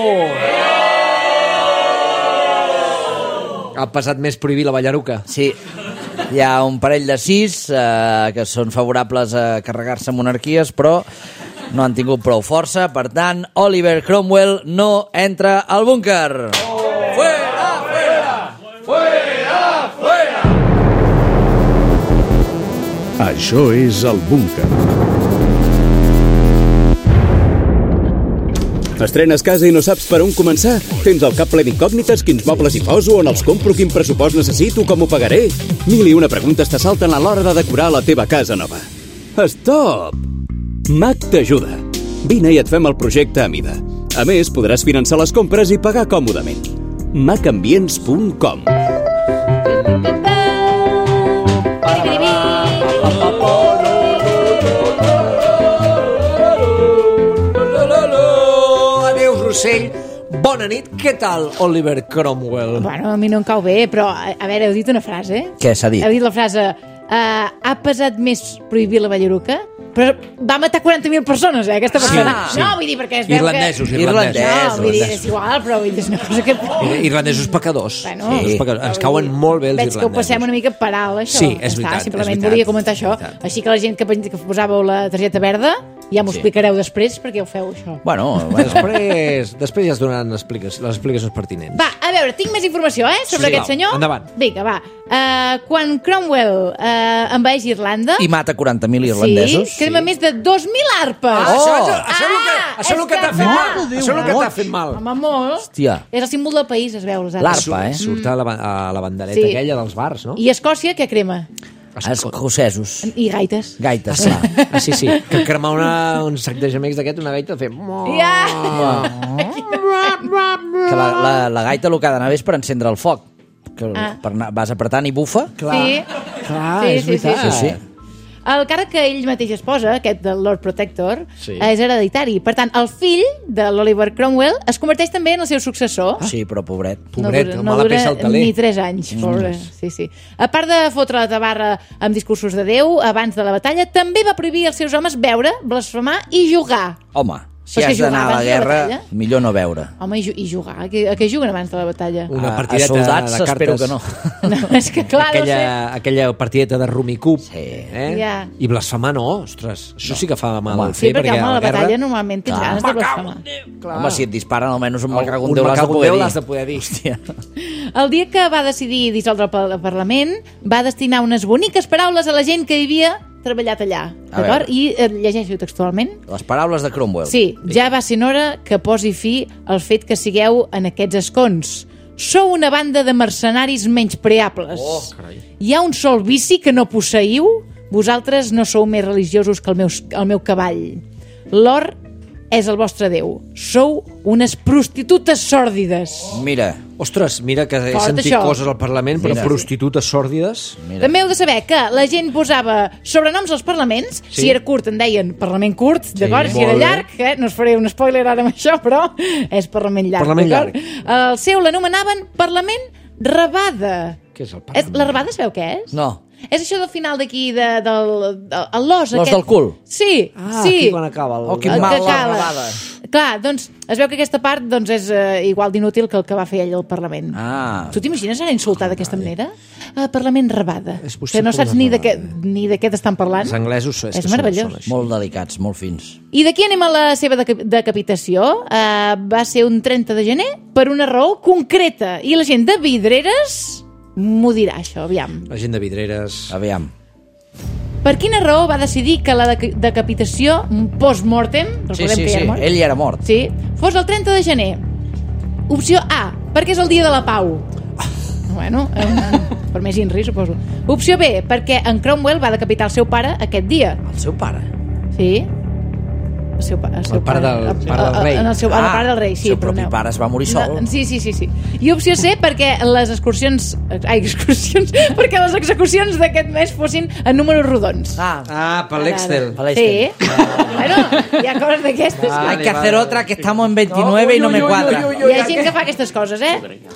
Ha passat més prohibir la ballaruca. Sí, hi ha un parell de sis eh, que són favorables a carregar-se monarquies, però no han tingut prou força. Per tant, Oliver Cromwell no entra al búnquer. Fuera, fuera! Fuera, fuera! Això és el búnquer. Estrenes casa i no saps per on començar? Tens el cap ple d'incògnites, quins mobles hi poso, on els compro, quin pressupost necessito, com ho pagaré? Mil i una preguntes te salten a l'hora de decorar la teva casa nova. Stop! Mac t'ajuda. Vine i et fem el projecte a mida. A més, podràs finançar les compres i pagar còmodament. mac ambients punt com. Adéu, Rossell. Bona nit. Què tal, Oliver Cromwell? Bueno, a mi no em cau bé, però, a, a veure, heu dit una frase, eh? Què s'ha dit? Heu dit la frase, uh, ha pesat més prohibir la ballaruca, però va matar quaranta mil persones, eh, aquesta persona. sí. No, vull dir, perquè es veu Irlandesos, que... irlandesos. No, vull dir, irlandesos. és igual, però vull dir, és una cosa que... Irlandesos pecadors. Bueno, Els pecadors. Ens cauen molt bé els Veig irlandesos. que ho passem una mica per alt, això. Sí, és Ja està, veritat, simplement és veritat. volia comentar això. És veritat. Així que la gent que, que posàveu la targeta verda, Ja m'ho explicareu després perquè ho feu, això. Bueno, Després, després ja es donaran explicacions, les explicacions pertinents. Va, a veure, tinc més informació, eh, sobre Sí, aquest senyor. endavant. Vinga, va. Uh, quan Cromwell uh, envaeix Irlanda... i mata quaranta mil irlandesos. Sí, crema més de dos mil arpes. Ah, Oh! això, això, això, és el que, Ah, això és el que és t'ha que- fet mal. Mare de Això és el que t'ha fet mal. Home, molt. Hòstia. És el símbol del país, es veu. les arpes. L'arpa, eh? Surt a la, ba- a la bandereta Sí. aquella dels bars, no? I Escòcia, què crema? Escocesos. I gaites. Gaites, clar. Ah, sí, sí. Que cremar una, un sac de gemecs d'aquest, una gaita, fer... Ja! Que la, la, la gaita el que ha d'anar bé és per encendre el foc. Que Ah. per anar, vas apretant i bufa. Clar, Sí. clar, Sí, és sí, veritat. sí. Sí, sí. El càrrec que ell mateix es posa, aquest del Lord Protector, Sí. és hereditari. Per tant, el fill de l'Oliver Cromwell es converteix també en el seu successor. Sí, però pobret. Pobret, no dura, el no mala dura peça al taler. ni tres anys, pobre. Sí, sí. A part de fotre la tabarra amb discursos de Déu abans de la batalla, també va prohibir als seus homes beure, blasfemar i jugar. Home, si Però és has que d'anar a la jugar abans de la guerra, batalla? millor no veure. Home, i, ju- i jugar? A què, a què juguen abans de la batalla? Una A- partideta a soldats de espero cartes. que no. No, és que clar, aquella, no aquella partideta de Rumicup. Sí. Eh? Ja. I blasfemar no, ostres. Això sí que fa mal Home, a sé. Sí, fer, perquè, home, a la guerra... batalla normalment tens Clar. ganes de blasfemar. Clar. Home, si et disparen almenys un Un- macago un un Déu l'has de macago poder Déu dir. l'has de poder dir. Hòstia. El dia que va decidir dissoldre el par- Parlament, va destinar unes boniques paraules a la gent que hi havia treballat allà. A D'acord? veure. I eh, llegeixo textualment. Les paraules de Cromwell. Sí, ja va sent hora que posi fi al fet que sigueu en aquests escons. Sou una banda de mercenaris menyspreables. Oh, carai. Hi ha un sol vici que no posseïu? Vosaltres no sou més religiosos que el meu, el meu cavall. L'or és el vostre déu. Sou unes prostitutes sòrdides. Mira, Ostres, mira que he Fort, sentit això. coses al Parlament, però Mira. prostitutes sòrdides... mira. També heu de saber que la gent posava sobrenoms als parlaments. Sí. Si era curt en deien Parlament curt, d'acord? Si molt era bé. llarg, eh? no us faré un spoiler ara amb això, però és Parlament llarg. Parlament d'acord? El seu l'anomenaven Parlament Rabada. Què és el És, Parlament? la rabada sabeu què és? No. És això del final d'aquí, de, del, del el l'os. L'os aquest. del cul. Sí, Ah, sí. aquí quan acaba el... Oh, quin El mal que la cala. rabada. Clar, doncs es veu que aquesta part doncs, és eh, igual d'inútil que el que va fer ell al Parlament. Ah. Tu t'imagines ara insultar d'aquesta manera? Uh, Parlament rabada. És Que possible no saps una ni de, què, rabada. ni de què t'estan parlant. Els anglesos és, És que són- meravellós. són així. Molt delicats, molt fins. I d'aquí anem a la seva deca- decapitació. Uh, va ser un trenta de gener per una raó concreta. I la gent de Vidreres m'ho dirà, això, aviam. La gent de Vidreres... Aviam. Per quina raó va decidir que la deca- decapitació post-mortem, Sí, recordem sí, que ja sí. era mort, Ell ja era mort. sí, fos el trenta de gener? Opció A, perquè és el dia de la pau. Bueno, eh, per més inri, suposo. Opció B, perquè en Cromwell va decapitar el seu pare aquest dia. El seu pare. Sí. El, seu, pa- el, seu El pare del- el- pare del el- rei. El, el, seu, el pare del rei, sí. el seu propi perdoneu. pare es va morir sol. No, sí, sí, sí, sí. I opció C, perquè les excursions... Ai, excursions... perquè les execucions d'aquest mes fossin en números rodons. Ah, Ah, per l'Excel. Vale. Sí. Bueno, hi ha coses d'aquestes. Ah, hay que vale, hacer vale. otra que estamos en veintinueve y no me cuadra. Hi ha gent que fa aquestes coses, eh?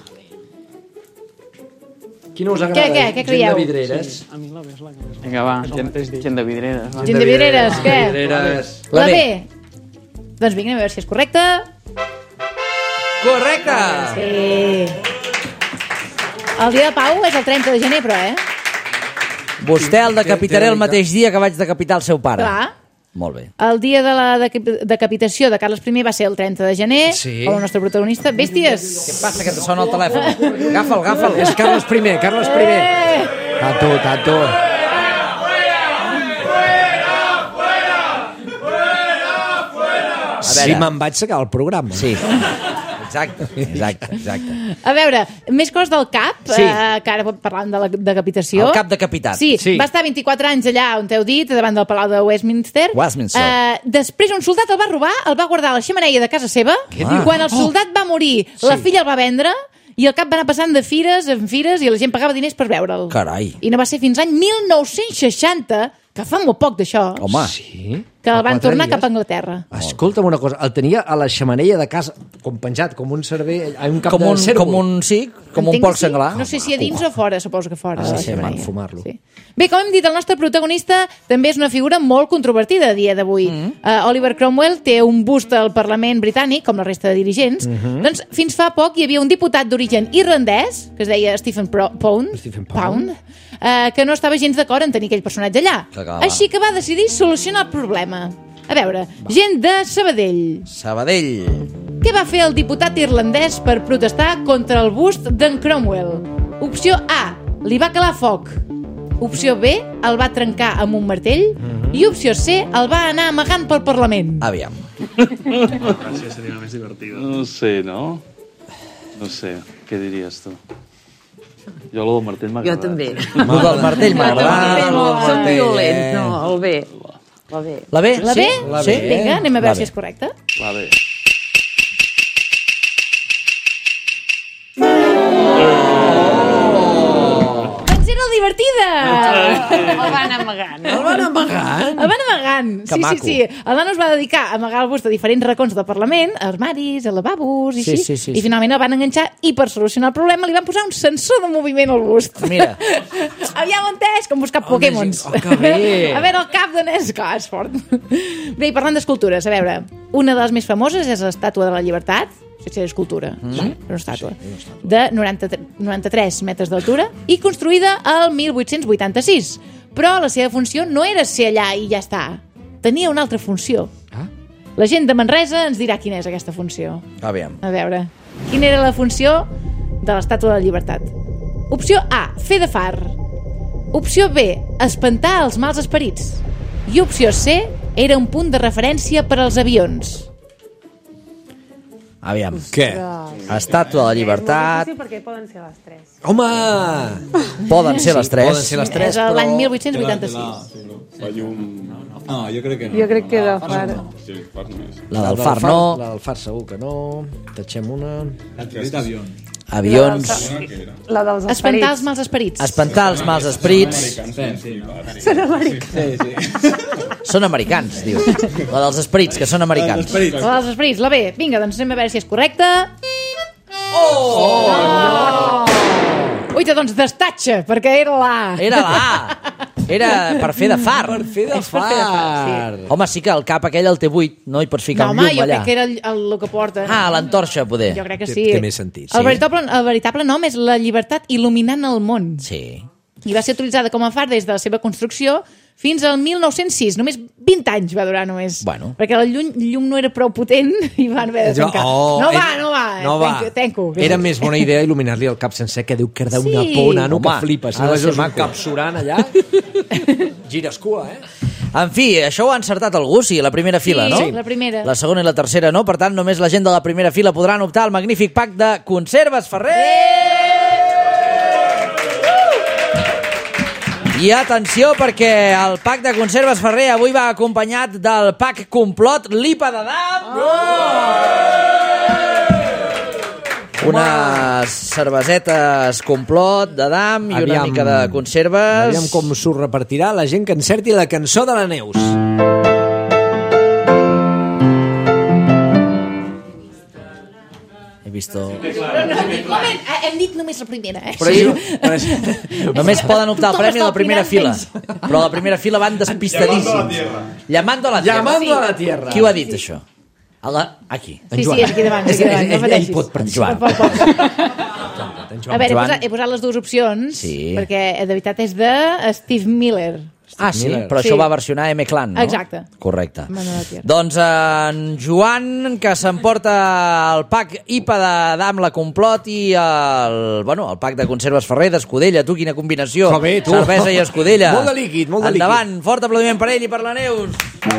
Qui no us agrada? Què, què, què Gent creieu? de Vidreres. Vinga, va, gent, gent de vidreres, va. Gent de Vidreres, què? Vidreres. La La B. B. Doncs vinga, anem a veure si és correcta. Correcte! Sí. El dia de Pau és el trenta de gener, però, eh? Vostè el decapitaré el mateix dia que vaig decapitar el seu pare. Clar. Molt bé. El dia de la deca- decapitació de Carles I va ser el trenta de gener. Sí. Com el nostre protagonista. Bèsties! Què passa, que te sona el telèfon? Agafa'l, agafa'l. És Carles I, Carles I. Eh! Tato, tato. A Sí, veure. me'n vaig sacar el programa. Sí. Exacte, exacte, exacte. A veure, més coses del cap, Sí. eh, que ara parlant de la decapitació. El cap decapitat. Sí, Sí. va estar vint-i-quatre anys allà, on t'heu dit, davant del Palau de Westminster. Westminster. Eh, després un soldat el va robar, el va guardar a la xemeneia de casa seva. diu? Quan el soldat va morir, la filla el va vendre i el cap va anar passant de fires en fires i la gent pagava diners per veure'l. Carai. I no va ser fins l'any mil nou-cents seixanta, que fa molt poc d'això, Home, Sí? que el Fa van quatre tornar dies. cap a Anglaterra. Escolta'm una cosa, el tenia a la xemeneia de casa, com penjat, com un cervell, ai, un cap com de un, cèrvol. com un, sí, com un Entenc que porc sí. senglar. No sé si a dins o fora, suposo que fora. Ah, de la sí, xemeneia. van fumar-lo. Sí. Bé, com hem dit, el nostre protagonista també és una figura molt controvertida a dia d'avui. Mm -hmm. uh, Oliver Cromwell té un bust al Parlament britànic, com la resta de dirigents. Mm -hmm. Doncs fins fa poc hi havia un diputat d'origen irlandès, que es deia Stephen Pro Pound, Stephen Pound. uh, que no estava gens d'acord en tenir aquell personatge allà. Que clar. Així que va decidir solucionar el problema. A veure, gent de Sabadell. Sabadell. Què va fer el diputat irlandès per protestar contra el bust d'en Cromwell? Opció A, li va calar foc. Opció B, el va trencar amb un martell. I opció C, el va anar amagant pel Parlament. Aviam. Gràcies, seria més divertido. No sé, no? No sé, què diries tu? Jo lo del martell m'ha agradat. Jo també. Lo del martell m'ha agradat. Són violents, no, el B. La B. La B? La B? La B. Vinga, anem a La veure B. si és correcte. La B. Doncs era el divertida! El van amagant. El van amagant? El van amagant. Que Sí, maco. sí, sí. El nano es va dedicar a amagar el bust a diferents racons del Parlament, armaris, a lavabos i Sí, així. sí, sí, I sí. finalment el van enganxar i per solucionar el problema li van posar un sensor de moviment al bust. Mira. Havíem entès com buscar Pokémons. Oh, que bé. A veure, el cap de Nes, clar, és fort. Bé, i parlant d'escultures, a veure, una de les més famoses és l'Estàtua de la Llibertat, sí, sí, escultura, mm. sí, una estàtua, sí, de noranta, noranta-tres metres d'altura i construïda al mil vuit-cents vuitanta-sis. Però la seva funció no era ser allà i ja està. Tenia una altra funció. Ah? La gent de Manresa ens dirà quina és aquesta funció. Aviam. A veure, quina era la funció de l'Estàtua de la Llibertat? Opció A, fer de far. Opció B, espantar els mals esperits. I opció C, era un punt de referència per als avions. Aviam. Què? Estàtua de la Llibertat. Perquè poden ser les tres. Home! Poden ser les tres. Poden ser les tres, És però... l'any mil vuit-cents vuitanta-sis. No, jo crec que no. Jo crec que era far. Sí, far no és. La del far no. La del far segur que no. Tachem una... L'altre dit avions. Avions. La dels esperits. Espantar els mals esperits. Espantar els mals esperits. Són americans. Sí, sí. Són americans, diu. La dels esperits, que són americans. La dels esperits, la B. Vinga, doncs anem a veure si és correcta. Oh! Oh! Uita, doncs destatxa, perquè era la A. Era la A. Era per fer de far. Per fer de És per fer de far, far. Home, sí que el cap aquell el té buit, no? I pots ficar No, un home, llum jo allà. crec que era el, el, el que porta. Ah, l'antorxa, poder. Jo crec que Té- sí. té més sentit, El sí. veritable, el veritable nom és la llibertat il·luminant el món. Sí. I va ser utilitzada com a far des de la seva construcció fins al mil nou-cents sis. Només vint anys va durar només. Bueno. Perquè el llum, llum no era prou potent i van haver de tancar. Oh, no va, era- no va. No va. Tenco, tenco. Era més bona idea il·luminar-li el cap sencer, que deu que una Sí. por, nano, Home, que flipes. ha de Si ser veus un maco. cap surant allà, gires cua, eh? En fi, això ho ha encertat algú, sí, la primera fila, Sí, no? sí, la primera. La segona i la tercera no, per tant, només la gent de la primera fila podran optar al magnífic pack de Conserves Ferrer! I atenció, perquè el pack de Conserves Ferrer avui va acompanyat del pack complot Lipa d'Adam! Unes cervesetes complot d'Adam i una Aviam. mica de conserves. Aviam com s'ho repartirà la gent que encerti la cançó de la Neus. He visto... Però no, moment, hem dit només la primera, eh? Però sí, només poden optar al premi de la primera fila. Però a la primera fila van despistadíssims. Llamando a la tierra. Llamando a la tierra. Qui ho ha dit, això? A la... Aquí. Sí, sí, és aquí davant, és aquí davant, no ell, ell pateixis. pot En participar. Joan. Pot, pot. A veure, he Joan. posat, he posat les dues opcions, Sí. perquè de veritat és de Steve Miller. Ah, sí? Miller. Però Sí. això va versionar M-Clan, no? Exacte. Correcte. Mano de la tierra. Doncs en Joan, que s'emporta el pack I P A d'Adam, la complot, i el, bueno, el pack de conserves Ferrer d'Escudella. Tu, quina combinació. Que bé, tu. Cervesa i Escudella. Molt de líquid, molt de líquid. Endavant, fort aplaudiment per ell i per la Neus.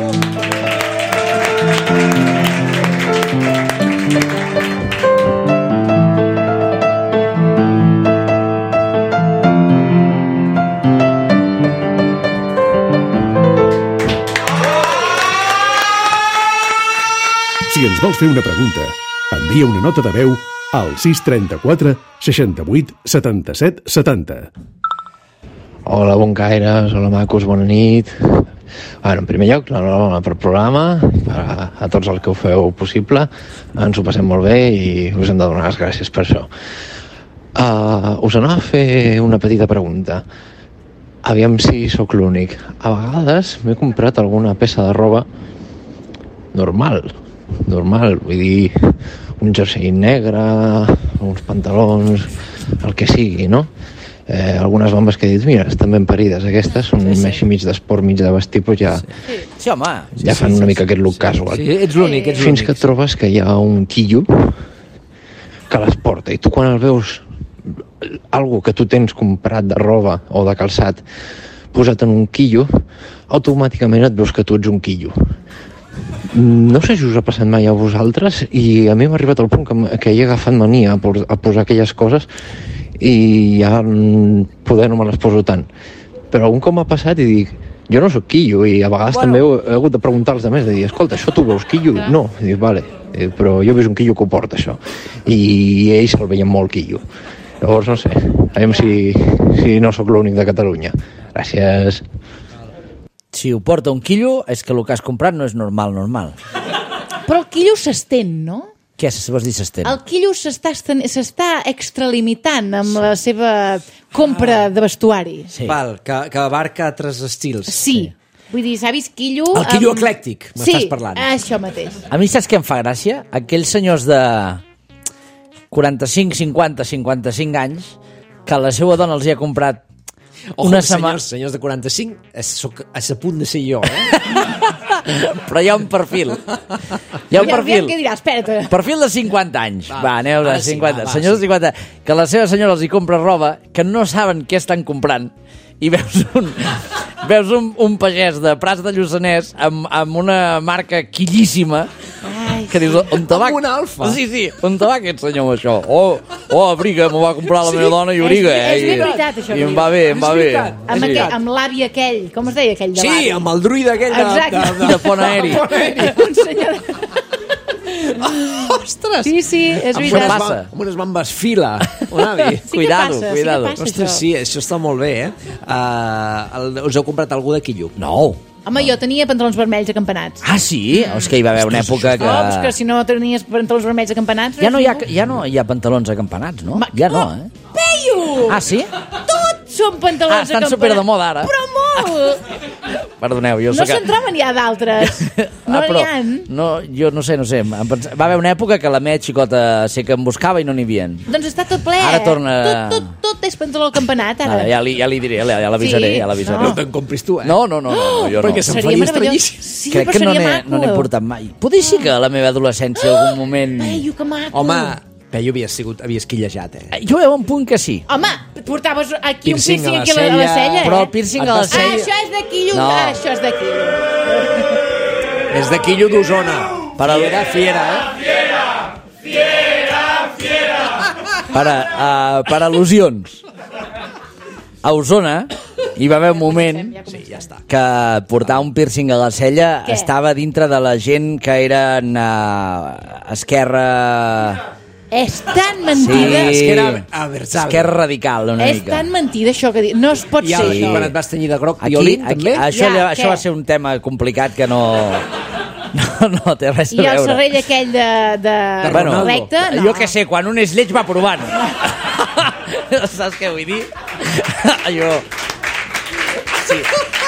Si ens vols fer una pregunta, envia una nota de veu al sis trenta-quatre seixanta-vuit setanta-set setanta. Hola, bon caires, hola macos, bona nit. Bueno, en primer lloc, l'enhorabona per programa, a, a tots els que ho feu possible, ens ho passem molt bé i us hem de donar les gràcies per això. Uh, us anava a fer una petita pregunta. Aviam si sóc l'únic. A vegades m'he comprat alguna peça de roba normal, normal, vull dir, un jersei negre, uns pantalons, el que sigui, no? eh, algunes bombes que he dit, mira, estan ben parides, aquestes són sí, sí. així mig d'esport, mig de vestir, doncs ja, sí. Sí, home. ja fan una mica aquest look casual. Sí, ets l'únic, ets Fins que et trobes que hi ha un quillo que les porta, i tu quan el veus, algo que tu tens comprat de roba o de calçat posat en un quillo, automàticament et veus que tu ets un quillo. No sé si us ha passat mai a vosaltres, i a mi m'ha arribat al punt que, que he agafat mania a, por, a posar aquelles coses i ja poder no me les poso tant. Però un cop m'ha passat i dic, jo no sóc quillo, i a vegades bueno. també he, he hagut de preguntar als altres, de dir, escolta, això tu veus quillo? Clar. No. I dic, vale, però jo he vist un quillo que ho porta, això. I ells se'l veien molt quillo. Llavors, no sé, a veure si, si no sóc l'únic de Catalunya. Gràcies. Si ho porta un quillo, és que el que has comprat no és normal, normal. Però el quillo s'estén, no? Què vols dir s'estén? El quillo s'està extralimitant amb la seva compra de vestuari. Sí. Val, que, que abarca altres estils. Sí. sí. Vull dir, s'ha vist quillo... El quillo amb... eclèctic, m'estàs parlant. Sí, això mateix. A mi saps què em fa gràcia? Aquells senyors de quaranta-cinc, cinquanta, cinquanta-cinc anys que la seva dona els hi ha comprat Ojo, una senyors, senyors de quaranta-cinc, soc a punt de ser jo, eh? Però hi ha un perfil. Hi ha un perfil. Què diràs? Espera't. Perfil de cinquanta anys. Va, va aneu de cinquanta. Sí, va, va, senyors sí. de cinquanta, que la seva senyora els hi compra roba, que no saben què estan comprant, i veus un, veus un, un pagès de Prats de Lluçanès amb, amb una marca quillíssima. Ai, que dius, on te va... Amb un alfa. Sí, sí, on te va aquest senyor amb això? Oh, oh, abriga, m'ho va comprar la sí. meva dona i abriga. És, és eh? ben veritat, això. I em va bé, em va bé. Amb, sí. aquell, amb l'avi aquell, com es deia aquell de l'avi? Sí, amb el druida aquell de, Exacte. de, de, de pont aeri. De pont aeri. Un senyor... Oh, ostres! Sí, sí, és amb veritat. Unes passa? Amb unes bambes fila, un avi. Sí, cuidado, passa, cuidado. Sí passa, ostres, això. sí, això està molt bé, eh? Uh, us heu comprat algú de quillo? No. Home, jo tenia pantalons vermells acampanats. Ah, sí? Mm. És que hi va haver una època que... No, és que si no tenies pantalons vermells acampanats... Ja no hi ha, ja no hi ha pantalons acampanats, no? Ma... Ja no, eh? Peyu! Ah, sí? Tots són pantalons ah, estan acampanats. super de moda, ara. Però molt! Perdoneu, jo no sé que... se'n troben ja d'altres. No ah, però, n'hi ha. No, jo no sé, no sé. Va haver una època que la meva xicota sé que em buscava i no n'hi havia. Doncs està tot ple. Ara torna... Tot, tot, tot és pantaló acampanat, ara. Ah, ja, li, ja li diré, ja l'avisaré. Sí. Ja l'avisaré. No te'n compris tu, eh? No, no, no, no, jo no. Perquè se'n faria estranyíssim. Sí, crec que no n'he portat mai. Potser sí que a la meva adolescència en algun moment... Peyu, que maco. Home, Peyu havies, sigut, havies quillejat, eh? Jo hi ha un punt que sí. Home, portaves aquí Piercing un piercing a la aquí a la, a la cella. cella, eh? Però el piercing a la Ah, cella... això és de quillo. No. Ah, això és de quillo. És de quillo d'Osona. Per a... Fiera, fiera, eh? Fiera, fiera, fiera. Per, a, uh, per al·lusions. A Osona hi va haver un moment sí, ja està. que portar un piercing a la cella Què? estava dintre de la gent que eren uh, esquerra... És tan mentida. Sí. Esquerra aversada. Esquerra radical, una És mica. tan mentida això que dic. No es pot I ser el, això. quan et vas tenyir de groc Aquí, violín, aquí, també? això, Ja, ja, això què? va ser un tema complicat que no... No, no té res a I el veure. serrell aquell de, de, de Bueno, recte, no. jo què sé, quan un és lleig va provant. Saps què vull dir? Allò... Sí.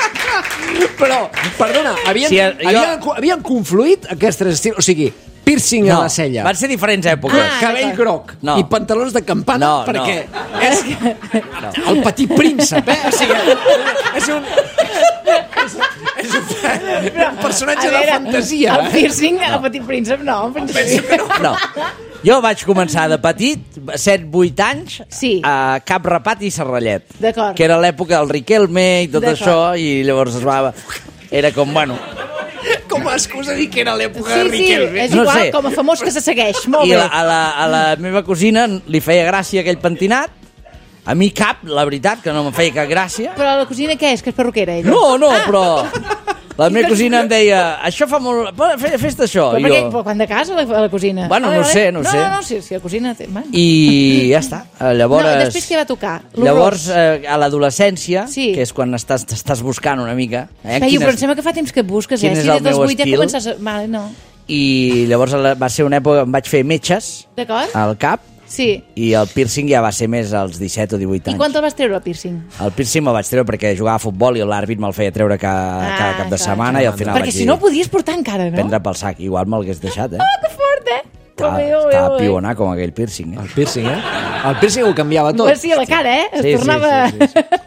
Però, perdona, havien, Sí, sí, jo- havien, havien confluït aquests tres estils? O sigui, piercing No, a la cella, van ser diferents èpoques. Ah, cabell groc No. i pantalons de campana, No, perquè no. és el petit príncep, eh? O sigui, és un... És, és un, un personatge A veure, de fantasia, El eh? piercing, el petit príncep, no. Penso que no. No. Jo vaig començar de petit, set vuit anys, Sí. a Cap Rapat i Serrallet. D'acord. Que era l'època del Riquelme i tot D'acord. això, i llavors es va... Era com, bueno... Com a excusa dir que era l'època Sí, de sí, Riquelme. és No igual, sé. com a famós que se segueix. Molt I bé. la, a, la, a la meva cosina li feia gràcia aquell pentinat. A mi cap, la veritat, que no em feia cap gràcia. Però la cosina què és? Que és perruquera, ella? No, no, Ah. però... La meva cosina em deia, això fa molt... Fes, fes-te això. Però I perquè, jo... però quan de casa, a la, a la cosina? Bueno, Ah, no vale. sé, no no sé. No, no, si, si la cosina... Té... Man. I ja està. Llavors... No, i després què va tocar? L'horror. Llavors, eh, a l'adolescència, Sí. que és quan estàs, t'estàs buscant una mica... Eh, Peyu, quines- però em sembla que fa temps que et busques, quin eh? és Si el des dels meu vuit ja estil? comences a... Vale, no. I llavors a la- va ser una època que em vaig fer metges D'acord? al cap Sí. i el piercing ja va ser més als disset o divuit I anys. quan te'l vas treure, el piercing? El piercing me'l vaig treure perquè jugava a futbol i l'àrbit me'l feia treure cada, Ah, cada cap de clar, setmana clar. i al final Perquè vaig si dir, no ho podies portar encara, no? prendre pel sac. Igual me'l hagués deixat, eh? Ah, que fort, eh? Ui, ui, Estava ui. pionar com aquell piercing, eh? El piercing, eh? El piercing ho canviava tot. Sí, la cara, eh? Es Sí, sí, tornava... sí,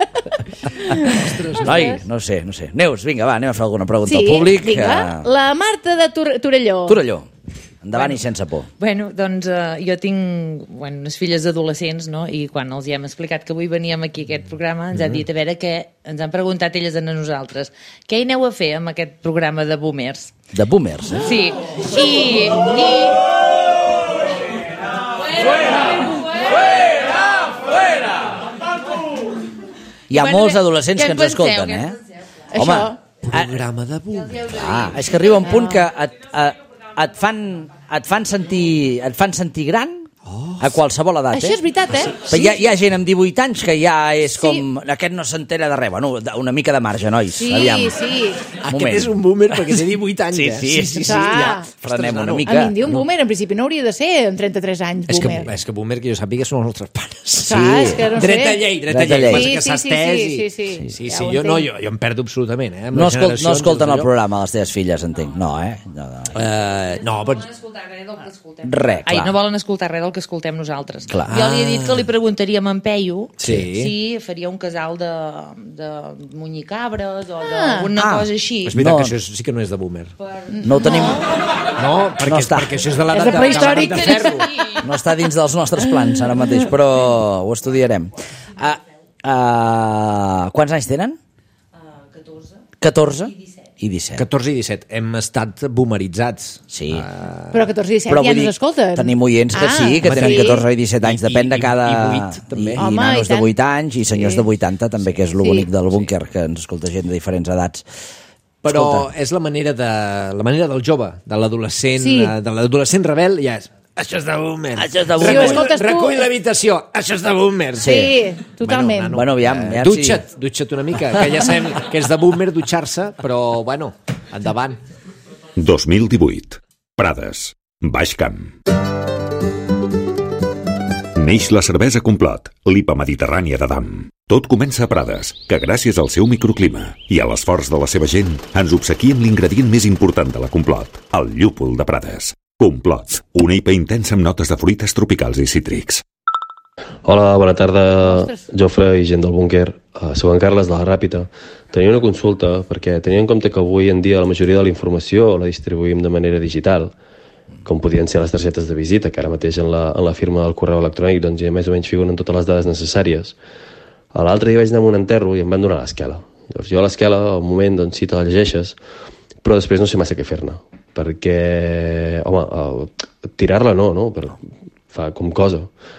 sí, Noi, no sé, no sé. Neus, vinga, va, anem a fer alguna pregunta Sí, al públic. vinga. Eh, La Marta de Tor Torelló. Torelló, endavant i sense por. Bueno, doncs uh, jo tinc bueno, unes filles adolescents, no? I quan els hi hem explicat que avui veníem aquí a aquest programa, ens han dit, a veure què, ens han preguntat elles a nosaltres, què hi aneu a fer amb aquest programa de boomers? De boomers, eh? Sí, i... i... Hi ha Bueno, molts què- adolescents què que en ens escolten, penseu? eh? Això. Home, Programa de boom. ah, és que arriba un punt que et, et, et, fan, et, fan sentir, et fan sentir gran a qualsevol edat, Això eh? és veritat, eh? Però hi ha, hi ha gent amb divuit anys que ja és Sí. com... Aquest no s'entera de res. Bueno, una mica de marge, nois. Sí, Aviam. sí. Aquest Moment. és un boomer perquè té divuit anys, Sí, eh? sí, sí, sí, Clar. ja. Frenem una A mi mica. em diu un boomer, en principi no hauria de ser amb trenta-tres anys, És que, boomer. és que boomer, que jo sàpiga, són els nostres pares. Clar, és que no sé. Dreta llei, dreta Dreta llei. llei. Passa Sí, que sí, s'ha sí, estès sí, i- sí, sí. Sí, sí, Ja sí, ho jo, no, entenc. jo, jo em perdo absolutament, eh? amb No, les escolt, no generacions, escolten doncs el allò. programa les teves filles, entenc. No, eh? No, no. Eh, no, però... Res, Ai, clar. no volen escoltar res del que escoltem nosaltres. Clar. Jo li he dit que li preguntaríem a en Peyu Sí. si faria un casal de, de munyicabres o Ah. d'alguna Ah. cosa així. És veritat No. que això és, sí que no és de boomer. No ho tenim... No, perquè, No està. perquè això és de l'edat És de de, prehistòric. de, de ferro. No està dins dels nostres plans ara mateix, però ho estudiarem. Uh, uh, quants anys tenen? catorze. catorze i disset. catorze i disset. Hem estat boomeritzats. Sí. Uh, Però catorze i disset Però ja vull ens dir, escolten. tenim oients que Ah, sí, que home, tenen sí. catorze i disset anys, I- depèn de i- cada... i vuit, també. I, Home, i nanos i tant. de vuit anys i senyors Sí. de vuitanta, també, que és lo Sí. bonic del búnquer, que ens escolta gent de diferents edats. Però Escolta. és la manera, de, la manera del jove, de l'adolescent, Sí. eh, de l'adolescent rebel, ja és... Això és de boomer. Això és de Recull, boomer. Si ho escoltes tu- recull l'habitació. Això és de boomer. Sí, totalment. Bueno, nano, Bueno, aviam, eh, aviam dutxa't, si... dutxa't una mica, que ja sabem que és de boomer dutxar-se, però, bueno, endavant. dos mil divuit. Prades. Baix Camp. Neix la cervesa Complot, l'I P A mediterrània d'Adam. Tot comença a Prades, que gràcies al seu microclima i a l'esforç de la seva gent ens obsequia amb l'ingredient més important de la Complot, el llúpol de Prades. Complot, una I P A intensa amb notes de fruites tropicals i cítrics. Hola, bona tarda, Jofre i gent del búnquer. Uh, soc en Carles de la Ràpita. Tenia una consulta perquè tenia en compte que avui en dia la majoria de la informació la distribuïm de manera digital, com podien ser les targetes de visita, que ara mateix en la, en la firma del correu electrònic doncs, ja més o menys figuren totes les dades necessàries. A l'altre dia vaig anar a un enterro i em van donar l'esquela. Llavors jo l'esquela, al moment, doncs sí te la llegeixes, però després no sé massa què fer-ne, perquè, home, uh, tirar-la no, no? Per, fa com cosa.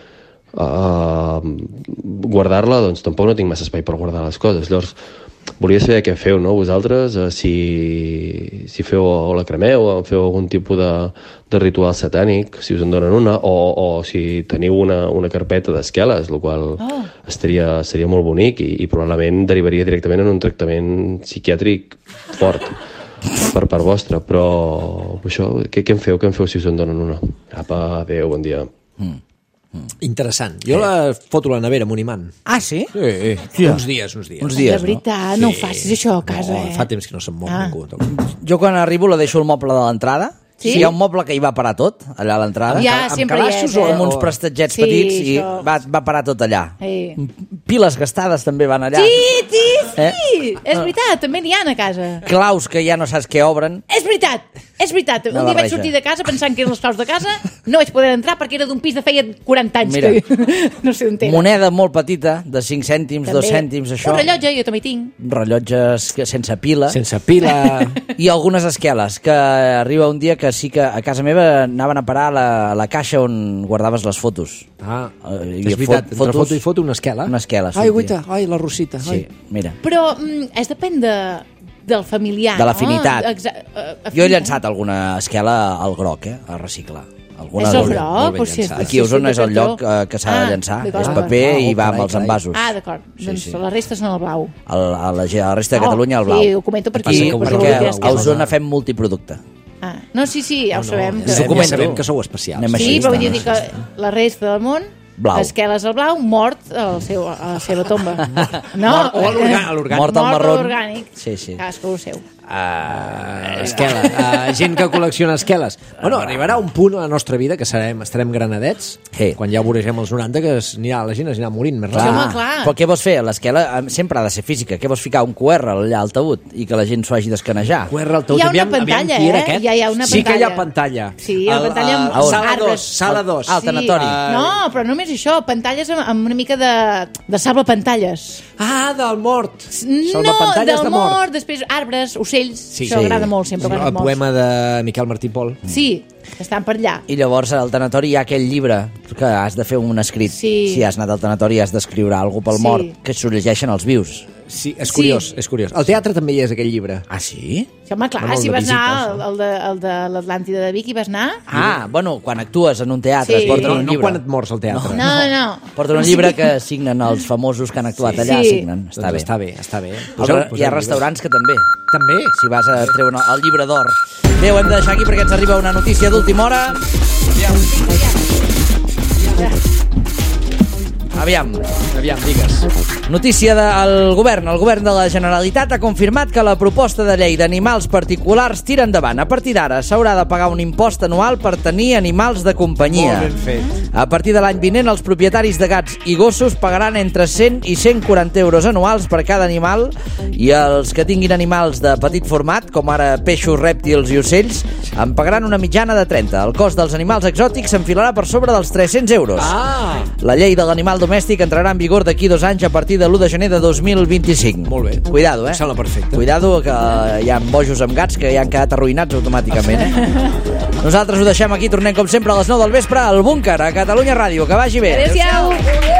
Uh, guardar-la, doncs tampoc no tinc massa espai per guardar les coses. Llavors, volia saber què feu, no? Vosaltres, uh, si, si feu o la cremeu o feu algun tipus de, de ritual satànic, si us en donen una, o, o si teniu una, una carpeta d'esqueles, el qual Oh. estaria, seria molt bonic i, i probablement derivaria directament en un tractament psiquiàtric fort per part vostra, però això, què, què en feu? Què en feu si us en donen una? Apa, adéu, bon dia. Mm. Interessant. Jo la foto a la nevera amb un imant. Ah, sí? Sí, Tia. uns dies, uns dies. Uns dies, De veritat, no, no ho facis això a casa, no, eh? fa temps que no se'n mou Ah. ningú. Jo quan arribo la deixo al moble de l'entrada. Sí? Si hi ha un moble que hi va parar tot, allà a l'entrada. Ja, amb sempre hi és, calaixos eh? o amb uns prestatgets Sí, petits i això. va, va parar tot allà. Sí, Piles gastades també van allà. sí, sí, sí. Eh? És veritat, també n'hi ha a casa. Claus que ja no saps què obren. És veritat, és veritat. Una Un dia vaig barreja. sortir de casa pensant que eren les claus de casa, no vaig poder entrar perquè era d'un pis de feia quaranta anys. Mira. Que... no sé on era. Moneda molt petita, de cinc cèntims, També. dos cèntims, això. Un rellotge, jo també tinc. Rellotges que- sense pila. Sense pila. I algunes esqueles, que arriba un dia que sí que a casa meva anaven a parar a la, a la caixa on guardaves les fotos. Ah, Eh, és veritat, entre foto i foto una esquela. Una esquela, Ai, sortia. guaita, ai, la Rosita. Sí, Ai. mira. Però mm, es depèn de, del familiar, De l'afinitat. no? Exa- eh, Jo he afinitat. llançat alguna esquela al groc, eh, a reciclar. Alguna És el molt ben- groc? molt ben O sigui, llançada. és- Aquí a Osona sí, és el de lloc cartró. eh, que s'ha Ah, de llançar. d'acord, És d'acord. paper Ah, i oh, va amb carai, els carai. envasos. Ah, d'acord. Sí, Doncs sí. la resta són el blau. A la, a la, a la resta de Oh, Catalunya el blau. sí, ho comento perquè- I, perquè perquè volia a esqueles. Osona fem multiproducte. Ah, no, sí, sí, ja ho sabem. Ja, que- sabem, ja sabem que sou especials. Anem Sí, així, però vull anem dir que així. la resta del món, Blau. esqueles al blau, mort al seu, a la seva tomba. No? Mort o a l'orgà- a l'orgànic. Mort al Mort marrón. a l'orgànic. Sí, sí. Cadascú el seu. Uh, esquela, uh, gent que col·lecciona esqueles. Bueno, arribarà un punt a la nostra vida que serem, estarem granadets, hey. quan ja voregem els noranta, que es, anirà, la gent es anirà morint més clar. ràpid. Però què vols fer? L'esquela sempre ha de ser física. Què vols ficar? Un Q R allà al taüt i que la gent s'ho hagi d'escanejar? Q R al taüt. Hi ha una aviam, pantalla, aviam, eh? Ja hi ha una sí que hi ha pantalla. pantalla. Sí, la pantalla amb, uh, amb sala arbres. dos, sala dos. Al tanatori. Sí. No, però no només això, pantalles amb, amb una mica de, de sable pantalles. Ah, del mort. No, del de mort, després arbres, ocells, sí, això sí. agrada molt sempre. Sí, el poema de Miquel Martí Pol. Sí, estan per allà. I llavors al tanatori hi ha aquell llibre que has de fer un escrit. Sí. Si has anat al tanatori has d'escriure alguna cosa pel Sí. mort, que s'ho llegeixen els vius. Sí, és curiós, Sí. és curiós. Al teatre també hi és aquell llibre. Ah, sí? Sí, home, clar, Bueno, el si de vas visites, anar no? al de, el de l'Atlàntida de Vic, hi vas anar? Ah, bueno, quan actues en un teatre Sí. es porten No, un no llibre. quan et mors al teatre. No, no. Porten un llibre que signen els famosos que han actuat allà, Sí. signen. Està Doncs bé. està bé, està bé. El, Poseu- hi poseu ha restaurants que també. També? Si vas a treure el llibre d'or. Bé, ho hem de deixar aquí perquè ens arriba una notícia d'última hora. Aviam. Aviam, digues. Notícia del govern. El govern de la Generalitat ha confirmat que la proposta de llei d'animals particulars tira endavant. A partir d'ara s'haurà de pagar un impost anual per tenir animals de companyia. Molt ben fet. A partir de l'any vinent, els propietaris de gats i gossos pagaran entre cent i cent quaranta euros anuals per cada animal i els que tinguin animals de petit format, com ara peixos, rèptils i ocells, en pagaran una mitjana de trenta. El cost dels animals exòtics s'enfilarà per sobre dels tres-cents euros. Ah! La llei de l'animal domèstic entrarà en vigor d'aquí dos anys a partir de l'u de gener de dos mil vint-i-cinc. Molt bé. Cuidado, eh? Sembla perfecte. Cuidado, que hi ha bojos amb gats que ja han quedat arruïnats automàticament, eh? Nosaltres ho deixem aquí, tornem com sempre a les nou del vespre al Búnquer, a Catalunya Ràdio. Que vagi bé. Adéu-siau.